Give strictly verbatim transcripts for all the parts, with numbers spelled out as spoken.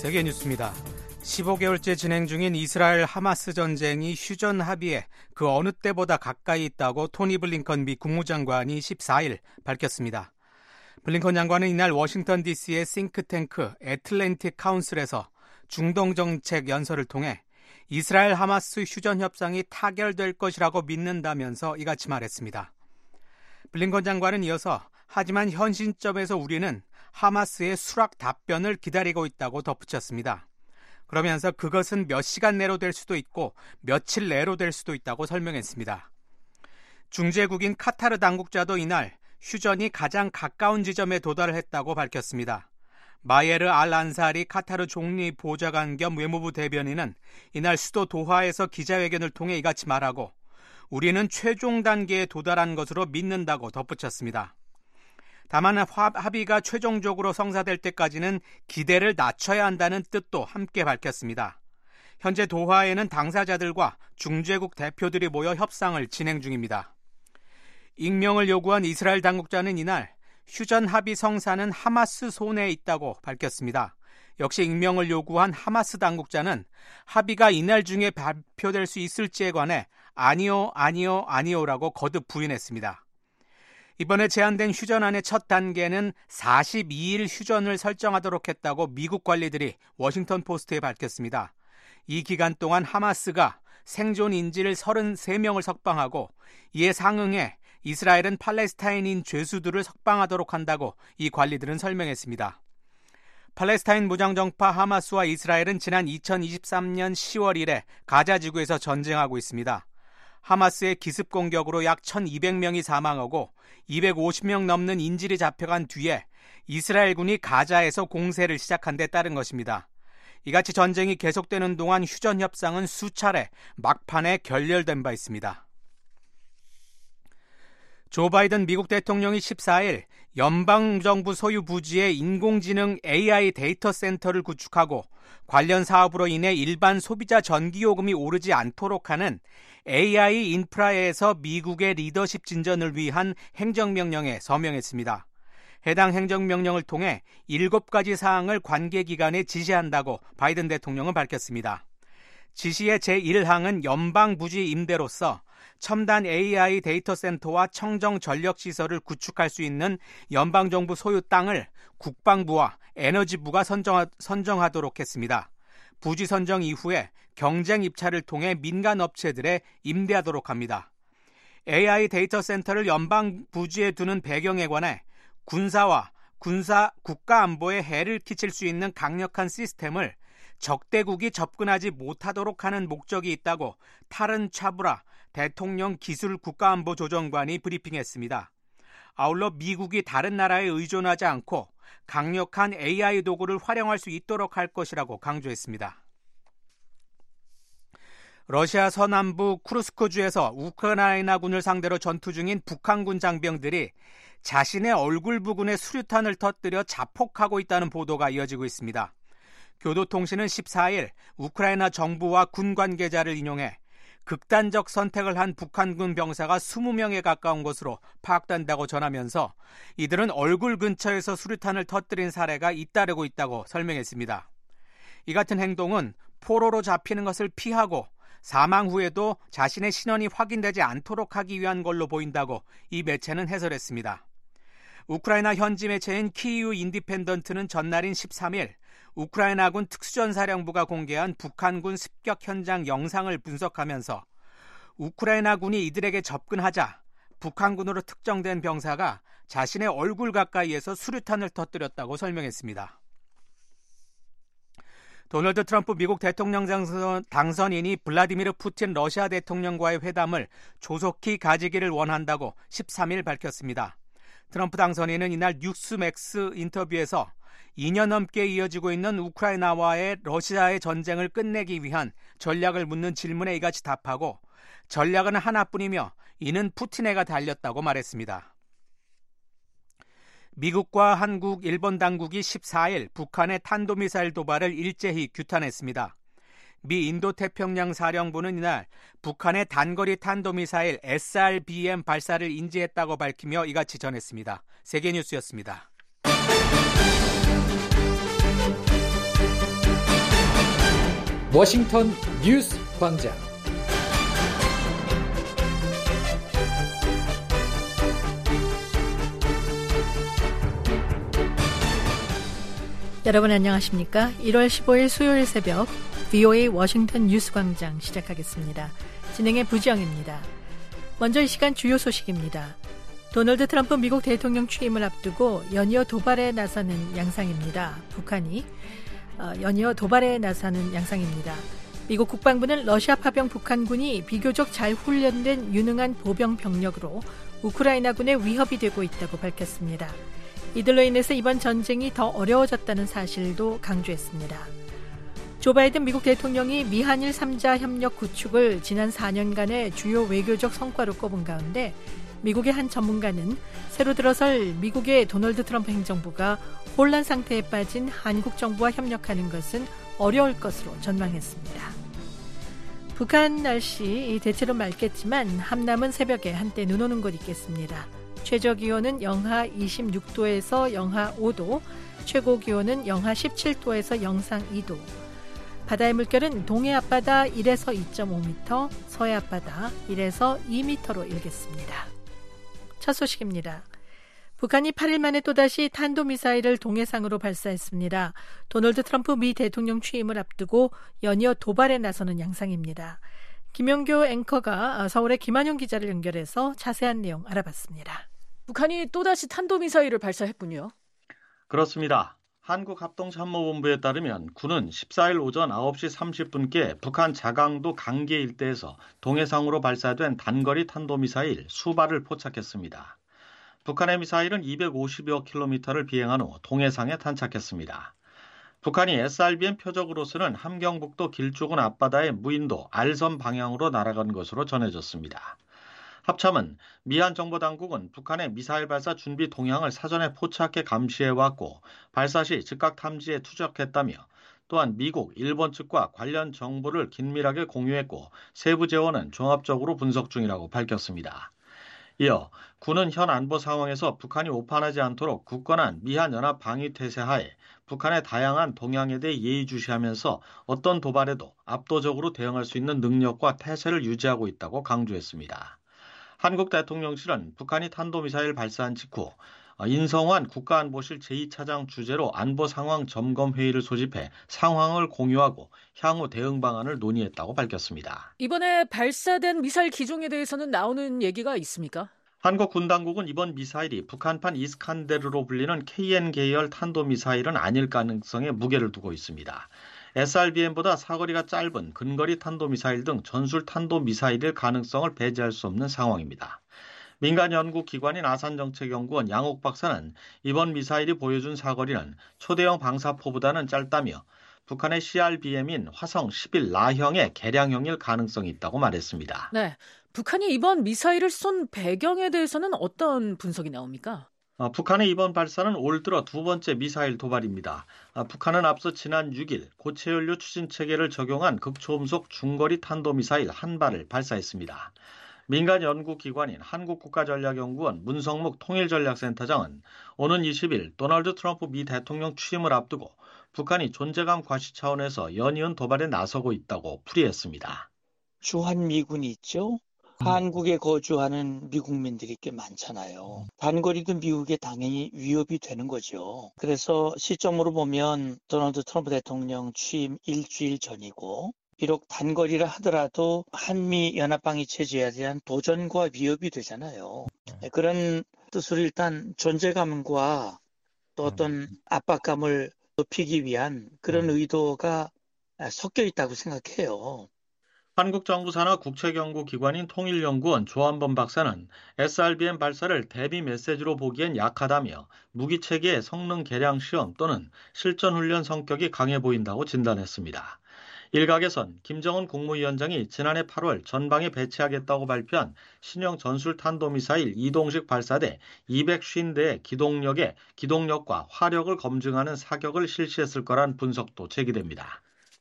세계 뉴스입니다. 십오 개월째 진행 중인 이스라엘 하마스 전쟁이 휴전 합의에 그 어느 때보다 가까이 있다고 토니 블링컨 미 국무장관이 십사 일 밝혔습니다. 블링컨 장관은 이날 워싱턴 디씨의 싱크탱크 애틀랜틱 카운슬에서 중동정책 연설을 통해 이스라엘 하마스 휴전 협상이 타결될 것이라고 믿는다면서 이같이 말했습니다. 블링컨 장관은 이어서 하지만 현 시점에서 우리는 하마스의 수락 답변을 기다리고 있다고 덧붙였습니다. 그러면서 그것은 몇 시간 내로 될 수도 있고 며칠 내로 될 수도 있다고 설명했습니다. 중재국인 카타르 당국자도 이날 휴전이 가장 가까운 지점에 도달을 했다고 밝혔습니다. 마예르 알 안사리 카타르 총리 보좌관 겸 외무부 대변인은 이날 수도 도하에서 기자회견을 통해 이같이 말하고 우리는 최종 단계에 도달한 것으로 믿는다고 덧붙였습니다. 다만 합의가 최종적으로 성사될 때까지는 기대를 낮춰야 한다는 뜻도 함께 밝혔습니다. 현재 도하에는 당사자들과 중재국 대표들이 모여 협상을 진행 중입니다. 익명을 요구한 이스라엘 당국자는 이날 휴전 합의 성사는 하마스 손에 있다고 밝혔습니다. 역시 익명을 요구한 하마스 당국자는 합의가 이날 중에 발표될 수 있을지에 관해 아니요, 아니요, 아니요라고 거듭 부인했습니다. 이번에 제안된 휴전안의 첫 단계는 사십이 일 휴전을 설정하도록 했다고 미국 관리들이 워싱턴 포스트에 밝혔습니다. 이 기간 동안 하마스가 생존 인질 서른세 명을 석방하고 이에 상응해 이스라엘은 팔레스타인인 죄수들을 석방하도록 한다고 이 관리들은 설명했습니다. 팔레스타인 무장정파 하마스와 이스라엘은 지난 이천이십삼 년 시월 이래 가자 지구에서 전쟁하고 있습니다. 하마스의 기습 공격으로 약 천이백 명이 사망하고 이백오십 명 넘는 인질이 잡혀간 뒤에 이스라엘군이 가자에서 공세를 시작한 데 따른 것입니다. 이같이 전쟁이 계속되는 동안 휴전 협상은 수차례 막판에 결렬된 바 있습니다. 조 바이든 미국 대통령이 십사 일 연방정부 소유 부지에 인공지능 에이아이 데이터 센터를 구축하고 관련 사업으로 인해 일반 소비자 전기요금이 오르지 않도록 하는 에이아이 인프라에서 미국의 리더십 진전을 위한 행정명령에 서명했습니다. 해당 행정명령을 통해 일곱 가지 사항을 관계기관에 지시한다고 바이든 대통령은 밝혔습니다. 지시의 제일 항은 연방부지 임대로서 첨단 에이아이 데이터 센터와 청정 전력시설을 구축할 수 있는 연방정부 소유 땅을 국방부와 에너지부가 선정하, 선정하도록 했습니다. 부지 선정 이후에 경쟁 입찰을 통해 민간 업체들에 임대하도록 합니다. 에이아이 데이터 센터를 연방 부지에 두는 배경에 관해 군사와 군사 국가 안보에 해를 끼칠 수 있는 강력한 시스템을 적대국이 접근하지 못하도록 하는 목적이 있다고 타른 차브라 대통령 기술 국가안보조정관이 브리핑했습니다. 아울러 미국이 다른 나라에 의존하지 않고 강력한 에이아이 도구를 활용할 수 있도록 할 것이라고 강조했습니다. 러시아 서남부 쿠르스크주에서 우크라이나군을 상대로 전투 중인 북한군 장병들이 자신의 얼굴 부근에 수류탄을 터뜨려 자폭하고 있다는 보도가 이어지고 있습니다. 교도통신은 십사 일 우크라이나 정부와 군 관계자를 인용해 극단적 선택을 한 북한군 병사가 이십 명에 가까운 것으로 파악된다고 전하면서 이들은 얼굴 근처에서 수류탄을 터뜨린 사례가 잇따르고 있다고 설명했습니다. 이 같은 행동은 포로로 잡히는 것을 피하고 사망 후에도 자신의 신원이 확인되지 않도록 하기 위한 걸로 보인다고 이 매체는 해설했습니다. 우크라이나 현지 매체인 키이우 인디펜던트는 전날인 십삼 일 우크라이나군 특수전사령부가 공개한 북한군 습격 현장 영상을 분석하면서 우크라이나군이 이들에게 접근하자 북한군으로 특정된 병사가 자신의 얼굴 가까이에서 수류탄을 터뜨렸다고 설명했습니다. 도널드 트럼프 미국 대통령 당선, 당선인이 블라디미르 푸틴 러시아 대통령과의 회담을 조속히 가지기를 원한다고 십삼 일 밝혔습니다. 트럼프 당선인은 이날 뉴스맥스 인터뷰에서 이 년 넘게 이어지고 있는 우크라이나와의 러시아의 전쟁을 끝내기 위한 전략을 묻는 질문에 이같이 답하고 전략은 하나뿐이며 이는 푸틴에게 달렸다고 말했습니다. 미국과 한국, 일본 당국이 십사 일 북한의 탄도미사일 도발을 일제히 규탄했습니다. 미 인도태평양 사령부는 이날 북한의 단거리 탄도미사일 에스알비엠 발사를 인지했다고 밝히며 이같이 전했습니다. 세계뉴스였습니다. 워싱턴 뉴스 광장. 여러분 안녕하십니까? 일월 십오일 수요일 새벽 브이오에이 워싱턴 뉴스 광장 시작하겠습니다. 진행의 부지영입니다. 먼저 이 시간 주요 소식입니다. 도널드 트럼프 미국 대통령 취임을 앞두고 연이어 도발에 나서는 양상입니다. 북한이 연이어 도발에 나서는 양상입니다. 미국 국방부는 러시아 파병 북한군이 비교적 잘 훈련된 유능한 보병 병력으로 우크라이나군의 위협이 되고 있다고 밝혔습니다. 이들로 인해서 이번 전쟁이 더 어려워졌다는 사실도 강조했습니다. 조 바이든 미국 대통령이 미한일 삼자 협력 구축을 지난 사 년간의 주요 외교적 성과로 꼽은 가운데 미국의 한 전문가는 새로 들어설 미국의 도널드 트럼프 행정부가 혼란 상태에 빠진 한국 정부와 협력하는 것은 어려울 것으로 전망했습니다. 북한 날씨 대체로 맑겠지만 함남은 새벽에 한때 눈 오는 곳 있겠습니다. 최저 기온은 영하 이십육 도에서 영하 오 도, 최고 기온은 영하 십칠 도에서 영상 이 도. 바다의 물결은 동해 앞바다 일에서 이 점 오 미터, 서해 앞바다 일에서 이 미터로 일겠습니다. 첫 소식입니다. 북한이 팔 일 만에 또다시 탄도미사일을 동해상으로 발사했습니다. 도널드 트럼프 미 대통령 취임을 앞두고 연이어 도발에 나서는 양상입니다. 김영교 앵커가 서울의 김한용 기자를 연결해서 자세한 내용 알아봤습니다. 북한이 또다시 탄도미사일을 발사했군요. 그렇습니다. 한국합동참모본부에 따르면 군은 십사일 오전 아홉 시 삼십 분께 북한 자강도 강계 일대에서 동해상으로 발사된 단거리 탄도미사일 수발을 포착했습니다. 북한의 미사일은 이백오십여 킬로미터를 비행한 후 동해상에 탄착했습니다. 북한이 에스알비엠 표적으로서는 함경북도 길쭉은 앞바다의 무인도 알섬 방향으로 날아간 것으로 전해졌습니다. 합참은 미한 정보당국은 북한의 미사일 발사 준비 동향을 사전에 포착해 감시해왔고 발사 시 즉각 탐지에 투적했다며 또한 미국, 일본 측과 관련 정보를 긴밀하게 공유했고 세부 재원은 종합적으로 분석 중이라고 밝혔습니다. 이어 군은 현 안보 상황에서 북한이 오판하지 않도록 굳건한 미한연합 방위태세 하에 북한의 다양한 동향에 대해 예의주시하면서 어떤 도발에도 압도적으로 대응할 수 있는 능력과 태세를 유지하고 있다고 강조했습니다. 한국 대통령실은 북한이 탄도미사일 발사한 직후 인성환 국가안보실 제이 차장 주재로 안보 상황 점검 회의를 소집해 상황을 공유하고 향후 대응 방안을 논의했다고 밝혔습니다. 이번에 발사된 미사일 기종에 대해서는 나오는 얘기가 있습니까? 한국 군 당국은 이번 미사일이 북한판 이스칸데르로 불리는 케이엔 계열 탄도미사일은 아닐 가능성에 무게를 두고 있습니다. 에스알비엠보다 사거리가 짧은 근거리 탄도미사일 등 전술 탄도미사일일 가능성을 배제할 수 없는 상황입니다. 민간 연구기관인 아산정책연구원 양옥 박사는 이번 미사일이 보여준 사거리는 초대형 방사포보다는 짧다며 북한의 씨알비엠인 화성 십일 라형의 개량형일 가능성이 있다고 말했습니다. 네, 북한이 이번 미사일을 쏜 배경에 대해서는 어떤 분석이 나옵니까? 어, 북한의 이번 발사는 올 들어 두 번째 미사일 도발입니다. 어, 북한은 앞서 지난 육 일 고체 연료 추진 체계를 적용한 극초음속 중거리 탄도미사일 한 발을 발사했습니다. 민간 연구기관인 한국국가전략연구원 문성묵 통일전략센터장은 오는 이십 일 도널드 트럼프 미 대통령 취임을 앞두고 북한이 존재감 과시 차원에서 연이은 도발에 나서고 있다고 풀이했습니다. 주한미군이 있죠. 한국에 거주하는 미국민들이 꽤 많잖아요. 단거리도 미국에 당연히 위협이 되는 거죠. 그래서 시점으로 보면 도널드 트럼프 대통령 취임 일주일 전이고 비록 단거리라 하더라도 한미 연합방위 체제에 대한 도전과 위협이 되잖아요. 그런 뜻으로 일단 존재감과 또 어떤 압박감을 높이기 위한 그런 의도가 섞여 있다고 생각해요. 한국 정부 산하 국책연구기관인 통일연구원 조한범 박사는 에스알비엠 발사를 대비 메시지로 보기엔 약하다며 무기체계의 성능 개량 시험 또는 실전훈련 성격이 강해 보인다고 진단했습니다. 일각에선 김정은 국무위원장이 지난해 팔월 전방에 배치하겠다고 발표한 신형 전술 탄도미사일 이동식 발사대 이백오십 대의 기동력의 기동력과 화력을 검증하는 사격을 실시했을 거란 분석도 제기됩니다.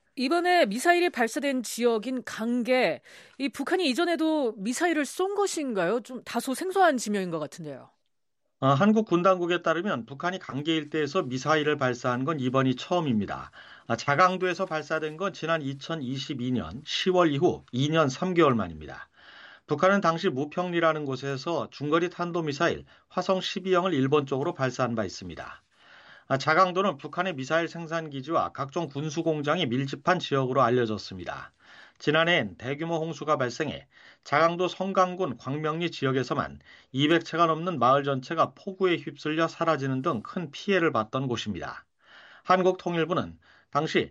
이번에 미사일이 발사된 지역인 강계, 이 북한이 이전에도 미사일을 쏜 것인가요? 좀 다소 생소한 지명인 것 같은데요. 어, 한국 군 당국에 따르면 북한이 강계 일대에서 미사일을 발사한 건 이번이 처음입니다. 아, 자강도에서 발사된 건 지난 이천이십이 년 시월 이후 이 년 삼 개월 만입니다. 북한은 당시 무평리라는 곳에서 중거리 탄도미사일 화성 십이형을 일본 쪽으로 발사한 바 있습니다. 아, 자강도는 북한의 미사일 생산기지와 각종 군수공장이 밀집한 지역으로 알려졌습니다. 지난해엔 대규모 홍수가 발생해 자강도 성강군 광명리 지역에서만 이백 채가 넘는 마을 전체가 폭우에 휩쓸려 사라지는 등 큰 피해를 봤던 곳입니다. 한국통일부는 당시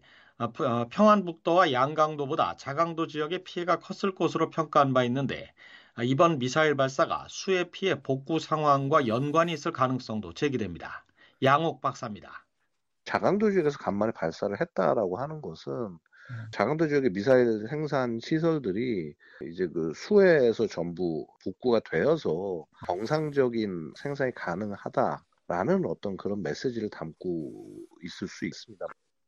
평안북도와 양강도보다 자강도 지역의 피해가 컸을 것으로 평가한 바 있는데 이번 미사일 발사가 수해 피해 복구 상황과 연관이 있을 가능성도 제기됩니다. 양옥 박사입니다. 자강도 지역에서 간만에 발사를 했다라고 하는 것은 자강도 지역의 미사일 생산 시설들이 이제 그 수해에서 전부 복구가 되어서 정상적인 생산이 가능하다라는 어떤 그런 메시지를 담고 있을 수 있습니다.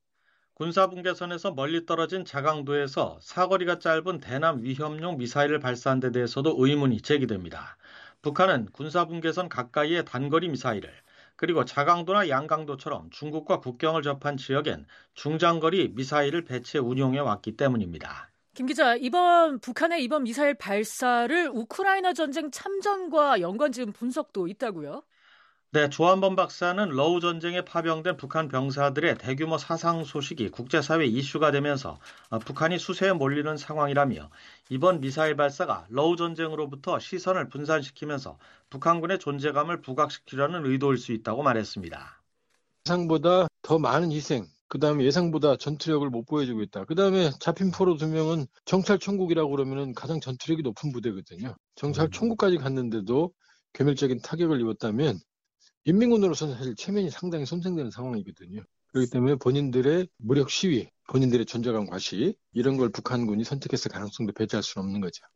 군사분계선에서 멀리 떨어진 자강도에서 사거리가 짧은 대남 위협용 미사일을 발사한 데 대해서도 의문이 제기됩니다. 북한은 군사분계선 가까이의 단거리 미사일을 그리고 자강도나 양강도처럼 중국과 국경을 접한 지역엔 중장거리 미사일을 배치해 운용해 왔기 때문입니다. 김 기자, 이번 북한의 이번 미사일 발사를 우크라이나 전쟁 참전과 연관 지은 분석도 있다고요? 네, 조한범 박사는 러우 전쟁에 파병된 북한 병사들의 대규모 사상 소식이 국제사회 이슈가 되면서 북한이 수세에 몰리는 상황이라며 이번 미사일 발사가 러우 전쟁으로부터 시선을 분산시키면서 북한군의 존재감을 부각시키려는 의도일 수 있다고 말했습니다. 예상보다 더 많은 희생, 그 다음에 예상보다 전투력을 못 보여주고 있다. 그 다음에 잡힌 포로 두 명은 정찰총국이라고 그러면 가장 전투력이 높은 부대거든요. 정찰총국까지 갔는데도 괴멸적인 타격을 입었다면 인민군으로서는 사실 체면이 상당히 손상되는 상황이거든요. 그렇기 때문에 본인들의 무력 시위, 본인들의 존재감 과시 이런 걸 북한군이 선택했을 가능성도 배제할 수는 없는 거죠.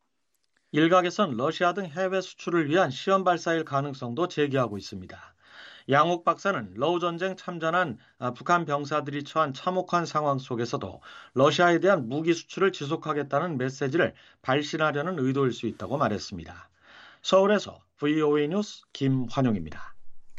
일각에선 러시아 등 해외 수출을 위한 시험 발사일 가능성도 제기하고 있습니다. 양옥 박사는 러우 전쟁 참전한 북한 병사들이 처한 참혹한 상황 속에서도 러시아에 대한 무기 수출을 지속하겠다는 메시지를 발신하려는 의도일 수 있다고 말했습니다. 서울에서 브이오에이 뉴스 김환용입니다.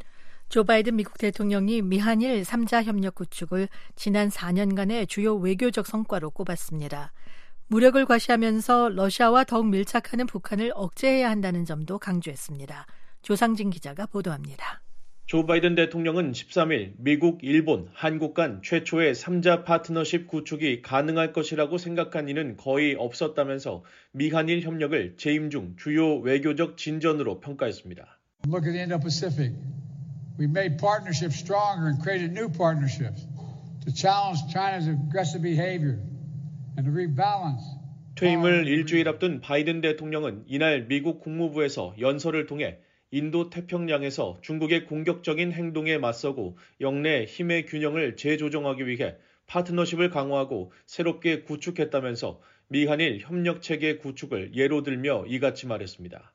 조 바이든 미국 대통령이 미한일 삼자 협력 구축을 지난 사 년간의 주요 외교적 성과로 꼽았습니다. 무력을 과시하면서 러시아와 더욱 밀착하는 북한을 억제해야 한다는 점도 강조했습니다. 조상진 기자가 보도합니다. 조 바이든 대통령은 십삼 일 미국, 일본, 한국 간 최초의 삼자 파트너십 구축이 가능할 것이라고 생각한 이는 거의 없었다면서 미한일 협력을 재임 중 주요 외교적 진전으로 평가했습니다. Look at the Indo-Pacific. We made partnerships stronger and created new partnerships to challenge China's aggressive behavior and to rebalance. 퇴임을 일주일 앞둔 바이든 대통령은 이날 미국 국무부에서 연설을 통해 인도 태평양에서 중국의 공격적인 행동에 맞서고 영내 힘의 균형을 재조정하기 위해 파트너십을 강화하고 새롭게 구축했다면서 미한일 협력체계 구축을 예로 들며 이같이 말했습니다.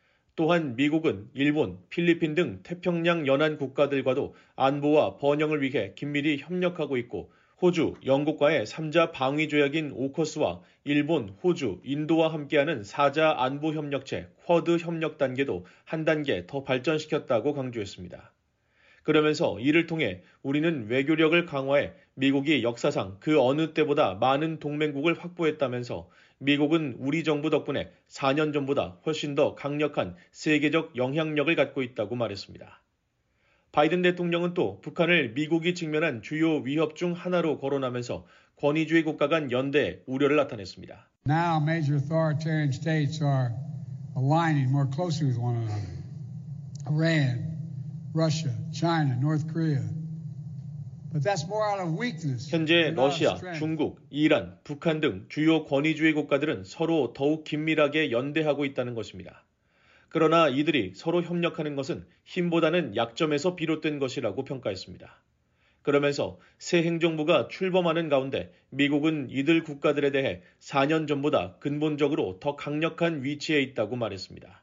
또한 미국은 일본, 필리핀 등 태평양 연안 국가들과도 안보와 번영을 위해 긴밀히 협력하고 있고 호주, 영국과의 삼자 방위 조약인 오커스와 일본, 호주, 인도와 함께하는 사자 안보협력체 쿼드 협력 단계도 한 단계 더 발전시켰다고 강조했습니다. 그러면서 이를 통해 우리는 외교력을 강화해 미국이 역사상 그 어느 때보다 많은 동맹국을 확보했다면서 미국은 우리 정부 덕분에 사 년 전보다 훨씬 더 강력한 세계적 영향력을 갖고 있다고 말했습니다. 바이든 대통령은 또 북한을 미국이 직면한 주요 위협 중 하나로 거론하면서 권위주의 국가 간 연대에 우려를 나타냈습니다. Now major authoritarian states are aligning more closely with one another. Iran, Russia, China, North Korea. But that's more out of weakness. 현재 러시아, 중국, 이란, 북한 등 주요 권위주의 국가들은 서로 더욱 긴밀하게 연대하고 있다는 것입니다. 그러나 이들이 서로 협력하는 것은 힘보다는 약점에서 비롯된 것이라고 평가했습니다. 그러면서 새 행정부가 출범하는 가운데 미국은 이들 국가들에 대해 사 년 전보다 근본적으로 더 강력한 위치에 있다고 말했습니다.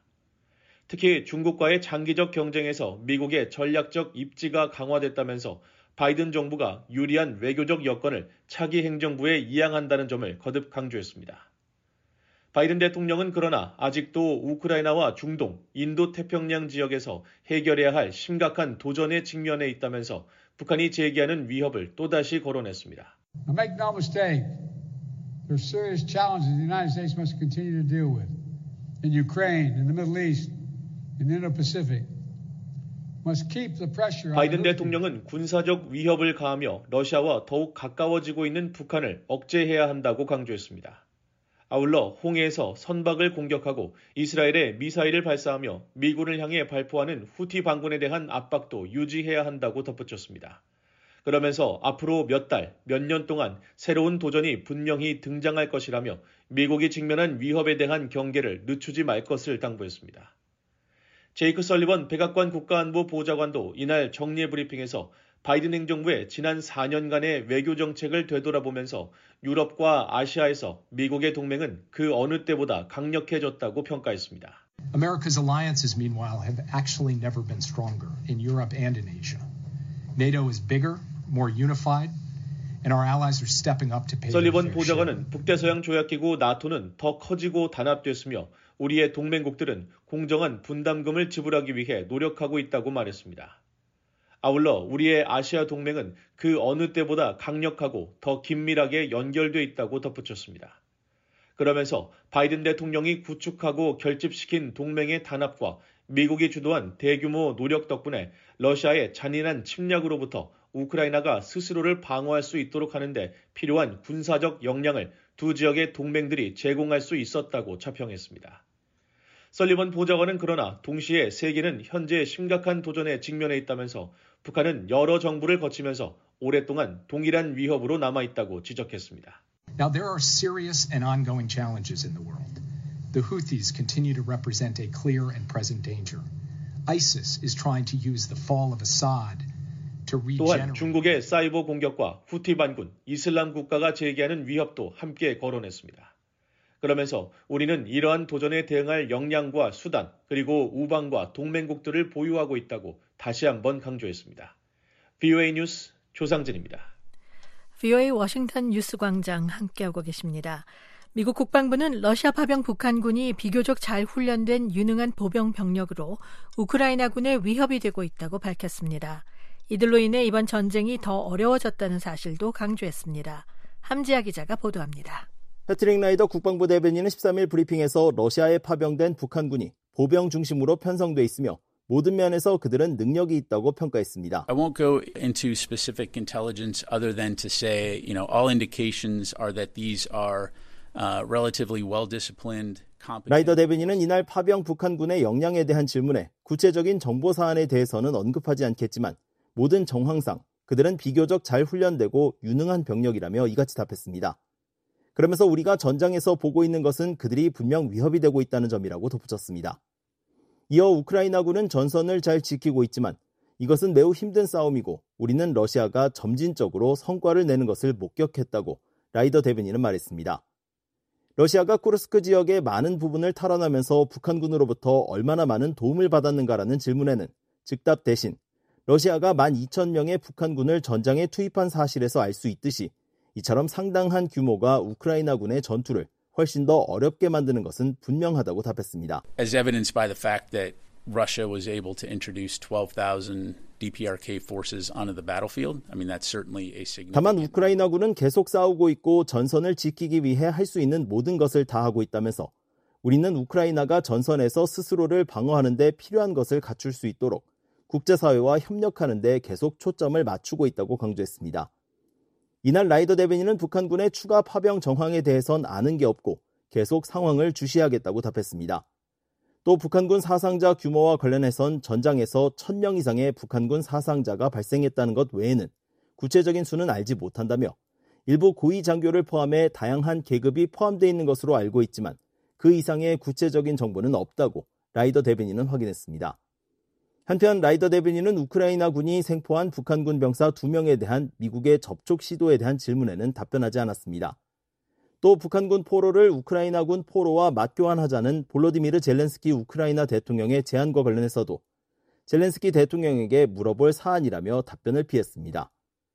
특히 중국과의 장기적 경쟁에서 미국의 전략적 입지가 강화됐다면서 바이든 정부가 유리한 외교적 여건을 차기 행정부에 이양한다는 점을 거듭 강조했습니다. 바이든 대통령은 그러나 아직도 우크라이나와 중동, 인도 태평양 지역에서 해결해야 할 심각한 도전에 직면해 있다면서 북한이 제기하는 위협을 또다시 거론했습니다. Make no mistake, there are serious challenges the United States must continue to deal with in Ukraine, in the Middle East, in the Indo-Pacific. Must keep the pressure on 바이든 대통령은 군사적 위협을 가하며 러시아와 더욱 가까워지고 있는 북한을 억제해야 한다고 강조했습니다. 아울러 홍해에서 선박을 공격하고 이스라엘에 미사일을 발사하며 미군을 향해 발포하는 후티 반군에 대한 압박도 유지해야 한다고 덧붙였습니다. 그러면서 앞으로 몇 달, 몇 년 동안 새로운 도전이 분명히 등장할 것이라며 미국이 직면한 위협에 대한 경계를 늦추지 말 것을 당부했습니다. 제이크 설리번 백악관 국가안보 보좌관도 이날 정례 브리핑에서 바이든 행정부의 지난 사 년간의 외교 정책을 되돌아보면서 유럽과 아시아에서 미국의 동맹은 그 어느 때보다 강력해졌다고 평가했습니다. America's alliances, meanwhile, have actually never been stronger in Europe and in Asia. NATO is bigger, more unified, and our allies are stepping up to pay their 설리번 fair share. 보좌관은 북대서양 조약기구 나토는 더 커지고 단합됐으며 우리의 동맹국들은 공정한 분담금을 지불하기 위해 노력하고 있다고 말했습니다. 아울러 우리의 아시아 동맹은 그 어느 때보다 강력하고 더 긴밀하게 연결돼 있다고 덧붙였습니다. 그러면서 바이든 대통령이 구축하고 결집시킨 동맹의 단합과 미국이 주도한 대규모 노력 덕분에 러시아의 잔인한 침략으로부터 우크라이나가 스스로를 방어할 수 있도록 하는데 필요한 군사적 역량을 두 지역의 동맹들이 제공할 수 있었다고 자평했습니다. 설리번 보좌관은 그러나 동시에 세계는 현재 심각한 도전에 직면해 있다면서 북한은 여러 정부를 거치면서 오랫동안 동일한 위협으로 남아있다고 지적했습니다. Now there are serious and ongoing challenges in the world. The Houthis continue to represent a clear and present danger. ISIS is trying to use the fall of Assad to regenerate. 또한 중국의 사이버 공격과 후티 반군, 이슬람 국가가 제기하는 위협도 함께 거론했습니다. 그러면서 우리는 이러한 도전에 대응할 역량과 수단, 그리고 우방과 동맹국들을 보유하고 있다고 다시 한번 강조했습니다. 브이오에이 뉴스 조상진입니다. 브이오에이 워싱턴 뉴스광장 함께하고 계십니다. 미국 국방부는 러시아 파병 북한군이 비교적 잘 훈련된 유능한 보병 병력으로 우크라이나군의 위협이 되고 있다고 밝혔습니다. 이들로 인해 이번 전쟁이 더 어려워졌다는 사실도 강조했습니다. 함지아 기자가 보도합니다. 패트릭 라이더 국방부 대변인은 십삼 일 브리핑에서 러시아에 파병된 북한군이 보병 중심으로 편성돼 있으며 모든 면에서 그들은 능력이 있다고 평가했습니다. I won't go into specific intelligence other than to say, you know, all indications are that these are uh, relatively well-disciplined, competent. 라이더 대변인은 이날 파병 북한군의 역량에 대한 질문에 구체적인 정보 사안에 대해서는 언급하지 않겠지만 모든 정황상 그들은 비교적 잘 훈련되고 유능한 병력이라며 이같이 답했습니다. 그러면서 우리가 전장에서 보고 있는 것은 그들이 분명 위협이 되고 있다는 점이라고 덧붙였습니다. 이어 우크라이나군은 전선을 잘 지키고 있지만 이것은 매우 힘든 싸움이고 우리는 러시아가 점진적으로 성과를 내는 것을 목격했다고 라이더 대변인은 말했습니다. 러시아가 쿠르스크 지역의 많은 부분을 탈환하면서 북한군으로부터 얼마나 많은 도움을 받았는가라는 질문에는 즉답 대신 러시아가 만 이천 명의 북한군을 전장에 투입한 사실에서 알 수 있듯이 이처럼 상당한 규모가 우크라이나군의 전투를 훨씬 더 어렵게 만드는 것은 분명하다고 답했습니다. As evidenced by the fact that Russia was able to introduce twelve thousand 디피아르케이 forces onto the battlefield. I mean, that's certainly a significant. 다만 우크라이나군은 계속 싸우고 있고 전선을 지키기 위해 할 수 있는 모든 것을 다 하고 있다면서 우리는 우크라이나가 전선에서 스스로를 방어하는 데 필요한 것을 갖출 수 있도록 국제사회와 협력하는 데 계속 초점을 맞추고 있다고 강조했습니다. 이날 라이더 대변인은 북한군의 추가 파병 정황에 대해선 아는 게 없고 계속 상황을 주시하겠다고 답했습니다. 또 북한군 사상자 규모와 관련해선 전장에서 천 명 이상의 북한군 사상자가 발생했다는 것 외에는 구체적인 수는 알지 못한다며 일부 고위 장교를 포함해 다양한 계급이 포함되어 있는 것으로 알고 있지만 그 이상의 구체적인 정보는 없다고 라이더 대변인은 확인했습니다. 한편 라이더 대변인은 우크라이나군이 생포한 북한군 병사 두 명에 대한 미국의 접촉 시도에 대한 질문에는 답변하지 않았습니다. 또 북한군 포로를 우크라이나군 포로와 맞교환하자는 볼로디미르 젤렌스키 우크라이나 대통령의 제안과 관련해서도 젤렌스키 대통령에게 물어볼 사안이라며 답변을 피했습니다.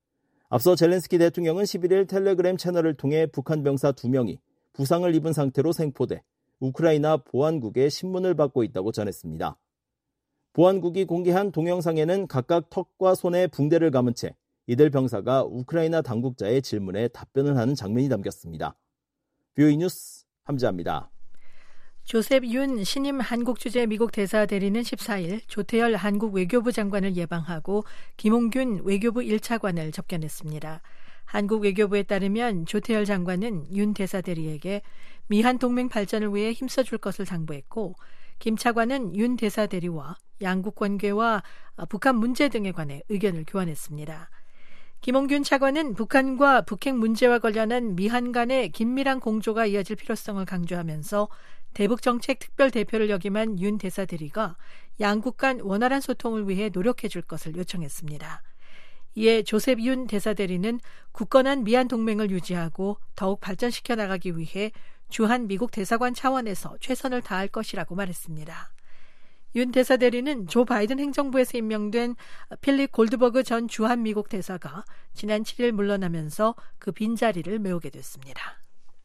앞서 젤렌스키 대통령은 십일 일 텔레그램 채널을 통해 북한 병사 두 명이 부상을 입은 상태로 생포돼 우크라이나 보안국의 신문을 받고 있다고 전했습니다. 보안국이 공개한 동영상에는 각각 턱과 손에 붕대를 감은 채 이들 병사가 우크라이나 당국자의 질문에 답변을 하는 장면이 담겼습니다. 뷰이 뉴스 함지아입니다. 조셉 윤 신임 한국주재 미국 대사 대리는 십사일 조태열 한국 외교부 장관을 예방하고 김홍균 외교부 일 차관을 접견했습니다. 한국 외교부에 따르면 조태열 장관은 윤 대사 대리에게 미한 동맹 발전을 위해 힘써줄 것을 당부했고, 김 차관은 윤 대사 대리와 양국 관계와 북한 문제 등에 관해 의견을 교환했습니다. 김홍균 차관은 북한과 북핵 문제와 관련한 미한 간의 긴밀한 공조가 이어질 필요성을 강조하면서 대북정책 특별대표를 역임한 윤 대사 대리가 양국 간 원활한 소통을 위해 노력해 줄 것을 요청했습니다. 이에 조셉 윤 대사 대리는 굳건한 미한 동맹을 유지하고 더욱 발전시켜 나가기 위해 주한 미국 대사관 차원에서 최선을 다할 것이라고 말했습니다. 윤 대사 대리는 조 바이든 행정부에서 임명된 필립 골드버그 전 주한 미국 대사가 지난 칠일 물러나면서 그 빈자리를 메우게 됐습니다.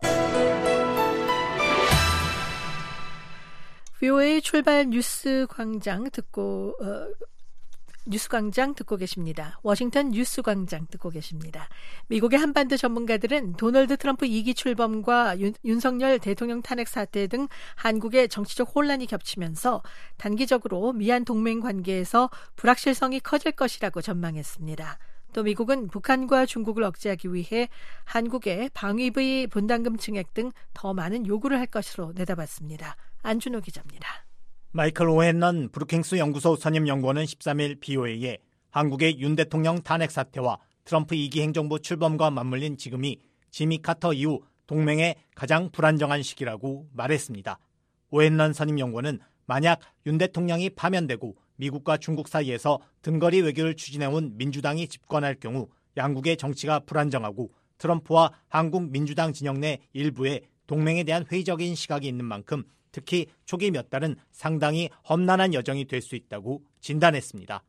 브이오에이 출발 뉴스 광장 듣고 어, 뉴스 광장 듣고 계십니다. 워싱턴 뉴스 광장 듣고 계십니다. 미국의 한반도 전문가들은 도널드 트럼프 이 기 출범과 윤, 윤석열 대통령 탄핵 사태 등 한국의 정치적 혼란이 겹치면서 단기적으로 미한 동맹 관계에서 불확실성이 커질 것이라고 전망했습니다. 또 미국은 북한과 중국을 억제하기 위해 한국에 방위비 분담금 증액 등 더 많은 요구를 할 것으로 내다봤습니다. 안준호 기자입니다. 마이클 오헨런 브루킹스 연구소 선임 연구원은 십삼일 브이오에이에 한국의 윤 대통령 탄핵 사태와 트럼프 이 기 행정부 출범과 맞물린 지금이 지미 카터 이후 동맹의 가장 불안정한 시기라고 말했습니다. 오헨런 선임 연구원은 만약 윤 대통령이 파면되고 미국과 중국 사이에서 등거리 외교를 추진해온 민주당이 집권할 경우 양국의 정치가 불안정하고 트럼프와 한국 민주당 진영 내 일부에 동맹에 대한 회의적인 시각이 있는 만큼 특히 초기 몇 달은 상당히 험난한 여정이 될 수 있다고 진단했습니다.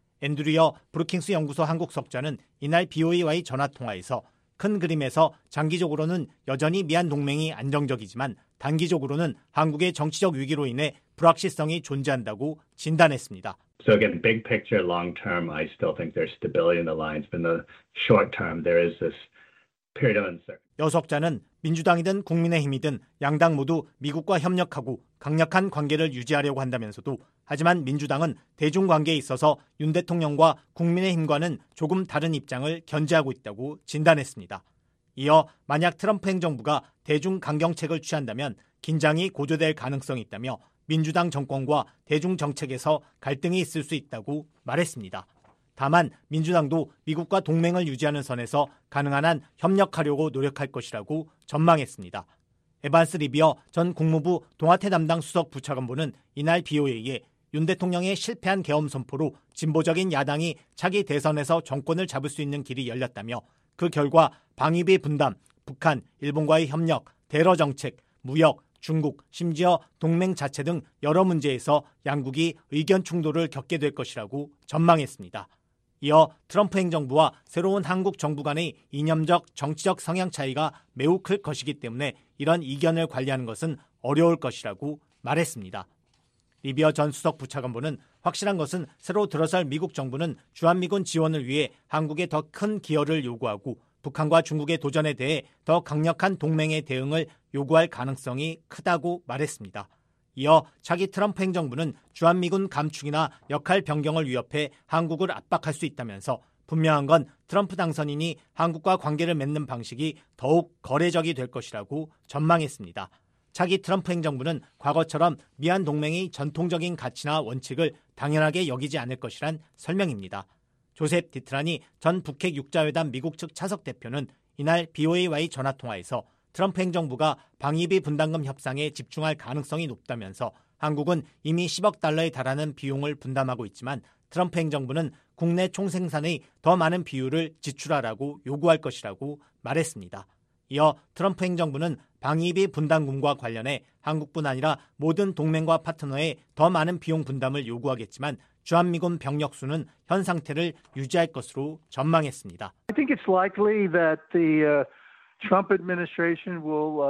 앤드류어 브루킹스 연구소 한국 석좌는 이날 브이오에이와의 전화통화에서 큰 그림에서 장기적으로는 여전히 미한 동맹이 안정적이지만 단기적으로는 한국의 정치적 위기로 인해 불확실성이 존재한다고 진단했습니다. So again, big picture, long term, I still think there's stability in the alliance, but in the short term, there is this period of uncertainty. 여석자는 민주당이든 국민의힘이든 양당 모두 미국과 협력하고 강력한 관계를 유지하려고 한다면서도 하지만 민주당은 대중관계에 있어서 윤 대통령과 국민의힘과는 조금 다른 입장을 견지하고 있다고 진단했습니다. 이어 만약 트럼프 행정부가 대중강경책을 취한다면 긴장이 고조될 가능성이 있다며 민주당 정권과 대중정책에서 갈등이 있을 수 있다고 말했습니다. 다만 민주당도 미국과 동맹을 유지하는 선에서 가능한 한 협력하려고 노력할 것이라고 전망했습니다. 에반스 리비어 전 국무부 동아태 담당 수석 부차관보는 이날 브이오에이에 윤 대통령의 실패한 계엄 선포로 진보적인 야당이 차기 대선에서 정권을 잡을 수 있는 길이 열렸다며 그 결과 방위비 분담, 북한, 일본과의 협력, 테러 정책, 무역, 중국, 심지어 동맹 자체 등 여러 문제에서 양국이 의견 충돌을 겪게 될 것이라고 전망했습니다. 이어 트럼프 행정부와 새로운 한국 정부 간의 이념적 정치적 성향 차이가 매우 클 것이기 때문에 이런 이견을 관리하는 것은 어려울 것이라고 말했습니다. 리비어 전 수석 부차관보는 확실한 것은 새로 들어설 미국 정부는 주한미군 지원을 위해 한국에 더 큰 기여를 요구하고 북한과 중국의 도전에 대해 더 강력한 동맹의 대응을 요구할 가능성이 크다고 말했습니다. 이어 차기 트럼프 행정부는 주한미군 감축이나 역할 변경을 위협해 한국을 압박할 수 있다면서 분명한 건 트럼프 당선인이 한국과 관계를 맺는 방식이 더욱 거래적이 될 것이라고 전망했습니다. 차기 트럼프 행정부는 과거처럼 미한 동맹의 전통적인 가치나 원칙을 당연하게 여기지 않을 것이란 설명입니다. 조셉 디트라니 전 북핵 육자회담 미국 측 차석 대표는 이날 브이오에이와의 전화통화에서 트럼프 행정부가 방위비 분담금 협상에 집중할 가능성이 높다면서 한국은 이미 십억 달러에 달하는 비용을 분담하고 있지만 트럼프 행정부는 국내 총생산의 더 많은 비율을 지출하라고 요구할 것이라고 말했습니다. 이어 트럼프 행정부는 방위비 분담금과 관련해 한국뿐 아니라 모든 동맹과 파트너에 더 많은 비용 분담을 요구하겠지만 주한미군 병력 수는 현 상태를 유지할 것으로 전망했습니다. I think it's likely that the uh... Trump administration will uh,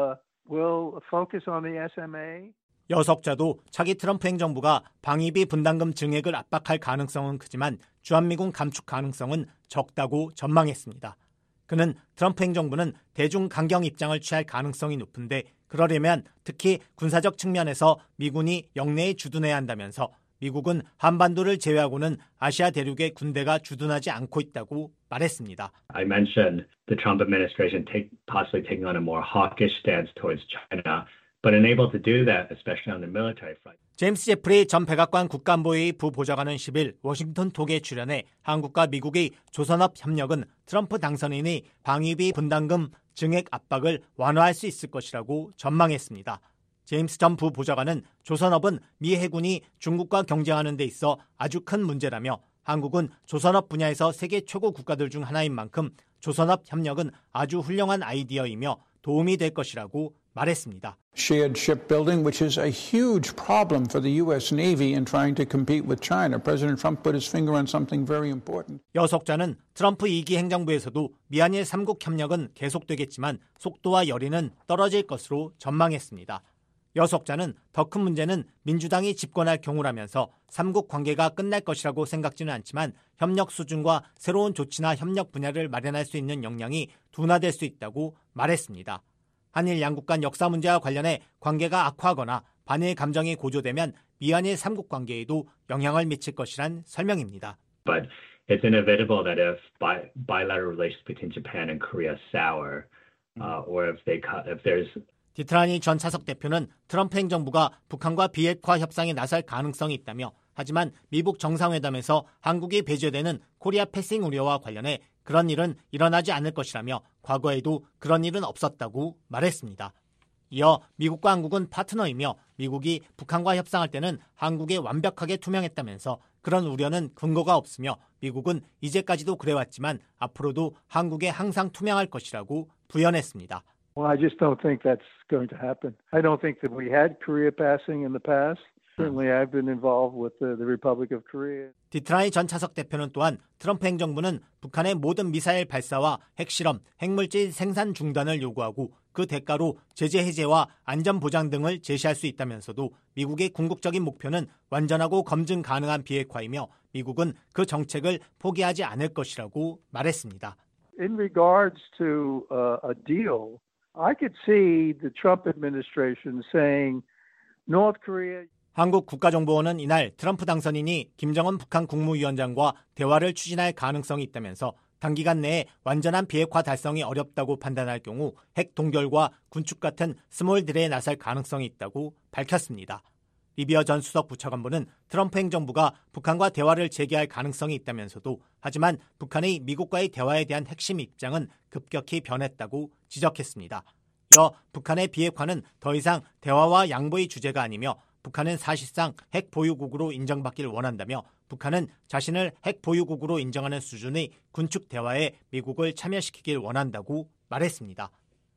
will focus on the S M A. 여석자도 차기 트럼프 행정부가 방위비 분담금 증액을 압박할 가능성은 크지만 주한미군 감축 가능성은 적다고 전망했습니다. 그는 트럼프 행정부는 대중 강경 입장을 취할 가능성이 높은데 그러려면 특히 군사적 측면에서 미군이 영내에 주둔해야 한다면서 미국은 한반도를 제외하고는 아시아 대륙의 군대가 주둔하지 않고 있다고 말했습니다. I mentioned the Trump administration take, possibly taking on a more hawkish stance towards China. But unable to do that, especially on the military front. 제임스 제프리 전 백악관 국가안보회의 부보좌관은 십일 워싱턴 톡에 출연해 한국과 미국의 조선업 협력은 트럼프 당선인이 방위비 분담금 증액 압박을 완화할 수 있을 것이라고 전망했습니다. 제임스 전 부보좌관은 조선업은 미 해군이 중국과 경쟁하는 데 있어 아주 큰 문제라며 한국은 조선업 분야에서 세계 최고 국가들 중 하나인 만큼 조선업 협력은 아주 훌륭한 아이디어이며 도움이 될 것이라고 말했습니다. Shared shipbuilding, which is a huge problem for the U S Navy in trying to compete with China. President Trump put his finger on something very important. 여석자는 트럼프 이 기 행정부에서도 미한일 삼국 협력은 계속되겠지만 속도와 열의는 떨어질 것으로 전망했습니다. 여석자는 더 큰 문제는 민주당이 집권할 경우라면서 삼국 관계가 끝날 것이라고 생각지는 않지만 협력 수준과 새로운 조치나 협력 분야를 마련할 수 있는 역량이 둔화될 수 있다고 말했습니다. 한일 양국 간 역사 문제와 관련해 관계가 악화하거나 반일 감정이 고조되면 미한일 삼국 관계에도 영향을 미칠 것이란 설명입니다. But it's inevitable that if bi- bilateral relations between Japan and Korea sour, uh, or if they cut, if there's 디트라니 전 차석 대표는 트럼프 행정부가 북한과 비핵화 협상에 나설 가능성이 있다며 하지만 미북 정상회담에서 한국이 배제되는 코리아 패싱 우려와 관련해 그런 일은 일어나지 않을 것이라며 과거에도 그런 일은 없었다고 말했습니다. 이어 미국과 한국은 파트너이며 미국이 북한과 협상할 때는 한국에 완벽하게 투명했다면서 그런 우려는 근거가 없으며 미국은 이제까지도 그래왔지만 앞으로도 한국에 항상 투명할 것이라고 부연했습니다. Well, I just don't think that's going to happen. I don't think that we had Korea passing in the past. Certainly I've been involved with the, the Republic of Korea. 디트라니 전 차석 대표는 또한 트럼프 행정부는 북한의 모든 미사일 발사와 핵실험, 핵물질 생산 중단을 요구하고 그 대가로 제재 해제와 안전 보장 등을 제시할 수 있다면서도 미국의 궁극적인 목표는 완전하고 검증 가능한 비핵화이며 미국은 그 정책을 포기하지 않을 것이라고 말했습니다. In regards to uh, a deal, I could see the Trump administration saying North Korea 한국 국가정보원은 이날 트럼프 당선인이 김정은 북한 국무위원장과 대화를 추진할 가능성이 있다면서 단기간 내에 완전한 비핵화 달성이 어렵다고 판단할 경우 핵 동결과 군축 같은 스몰 딜에 나설 가능성이 있다고 밝혔습니다. 리비어 전 수석 부차관보는 트럼프 행정부가 북한과 대화를 재개할 가능성이 있다면서도 하지만 북한의 미국과의 대화에 대한 핵심 입장은 급격히 변했다고 지적했습니다. 이어 북한의 비핵화는 더 이상 대화와 양보의 주제가 아니며 북한은 사실상 핵 보유국으로 인정받기를 원한다며 북한은 자신을 핵 보유국으로 인정하는 수준의 군축 대화에 미국을 참여시키길 원한다고 말했습니다.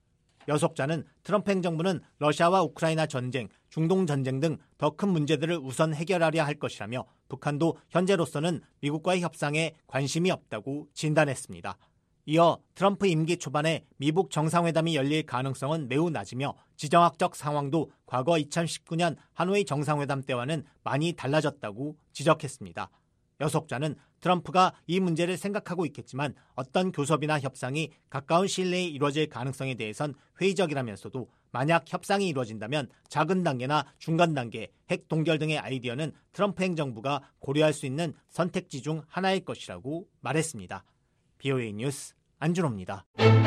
여석자는 트럼프 행정부는 러시아와 우크라이나 전쟁, 중동 전쟁 등 더 큰 문제들을 우선 해결하려 할 것이라며 북한도 현재로서는 미국과의 협상에 관심이 없다고 진단했습니다. 이어 트럼프 임기 초반에 미북 정상회담이 열릴 가능성은 매우 낮으며 지정학적 상황도 과거 이천십구 년 하노이 정상회담 때와는 많이 달라졌다고 지적했습니다. 여석자는 트럼프가 이 문제를 생각하고 있겠지만 어떤 교섭이나 협상이 가까운 시일 내에 이루어질 가능성에 대해선 회의적이라면서도 만약 협상이 이루어진다면 작은 단계나 중간 단계, 핵 동결 등의 아이디어는 트럼프 행정부가 고려할 수 있는 선택지 중 하나일 것이라고 말했습니다. 비오에이 뉴스 안준호입니다.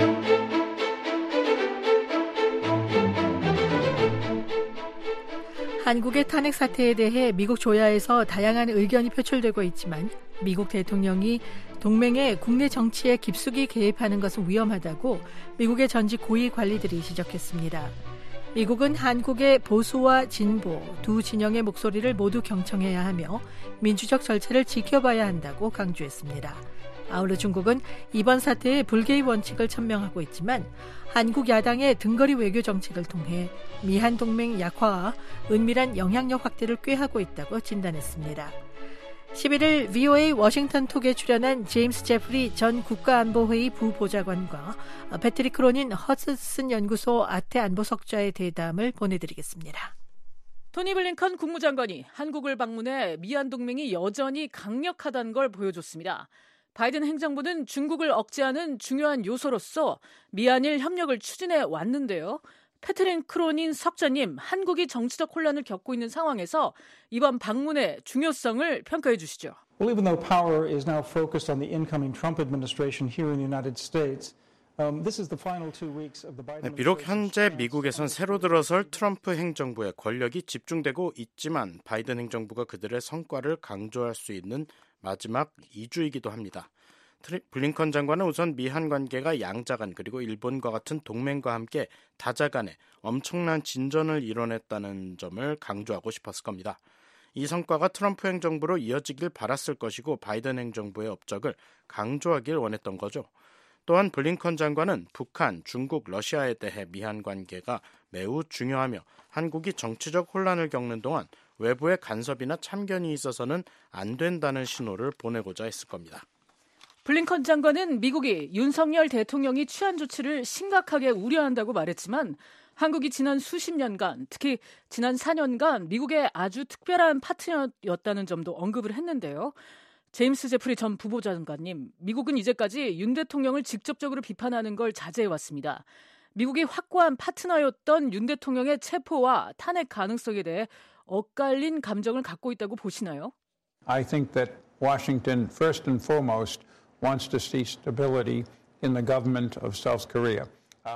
한국의 탄핵 사태에 대해 미국 조야에서 다양한 의견이 표출되고 있지만 미국 대통령이 동맹의 국내 정치에 깊숙이 개입하는 것은 위험하다고 미국의 전직 고위 관리들이 지적했습니다. 미국은 한국의 보수와 진보 두 진영의 목소리를 모두 경청해야 하며 민주적 절차를 지켜봐야 한다고 강조했습니다. 아울러 중국은 이번 사태에 불개입 원칙을 천명하고 있지만 한국 야당의 등거리 외교 정책을 통해 미한 동맹 약화와 은밀한 영향력 확대를 꾀하고 있다고 진단했습니다. 십일일 브이오에이 워싱턴 톡에 출연한 제임스 제프리 전 국가안보회의 부보좌관과 패트릭 크로닌 허드슨 연구소 아태안보석좌의 대담을 보내드리겠습니다. 토니 블링컨 국무장관이 한국을 방문해 미한 동맹이 여전히 강력하다는 걸 보여줬습니다. 바이든 행정부는 중국을 억제하는 중요한 요소로서 미한일 협력을 추진해 왔는데요. 패트릭 크로닌 석좌님, 한국이 정치적 혼란을 겪고 있는 상황에서 이번 방문의 중요성을 평가해 주시죠. Well, even though power is now focused on the incoming Trump administration here in the United States, um, this is the final two weeks of the Biden. 네, 비록 현재 미국에선 새로 들어설 트럼프 행정부의 권력이 집중되고 있지만 바이든 행정부가 그들의 성과를 강조할 수 있는 마지막 이 주이기도 합니다. 블링컨 장관은 우선 미한 관계가 양자 간 그리고 일본과 같은 동맹과 함께 다자 간에 엄청난 진전을 이뤄냈다는 점을 강조하고 싶었을 겁니다. 이 성과가 트럼프 행정부로 이어지길 바랐을 것이고 바이든 행정부의 업적을 강조하길 원했던 거죠. 또한 블링컨 장관은 북한, 중국, 러시아에 대해 미한 관계가 매우 중요하며 한국이 정치적 혼란을 겪는 동안 외부의 간섭이나 참견이 있어서는 안 된다는 신호를 보내고자 했을 겁니다. 블링컨 장관은 미국이 윤석열 대통령이 취한 조치를 심각하게 우려한다고 말했지만 한국이 지난 수십 년간, 특히 지난 사 년간 미국의 아주 특별한 파트너였다는 점도 언급을 했는데요. 제임스 제프리 전 부보장관님, 미국은 이제까지 윤 대통령을 직접적으로 비판하는 걸 자제해왔습니다. 미국이 확고한 파트너였던 윤 대통령의 체포와 탄핵 가능성에 대해 엇갈린 감정을 갖고 있다고 보시나요? I think that Washington, first and foremost, wants to see stability in the government of South Korea.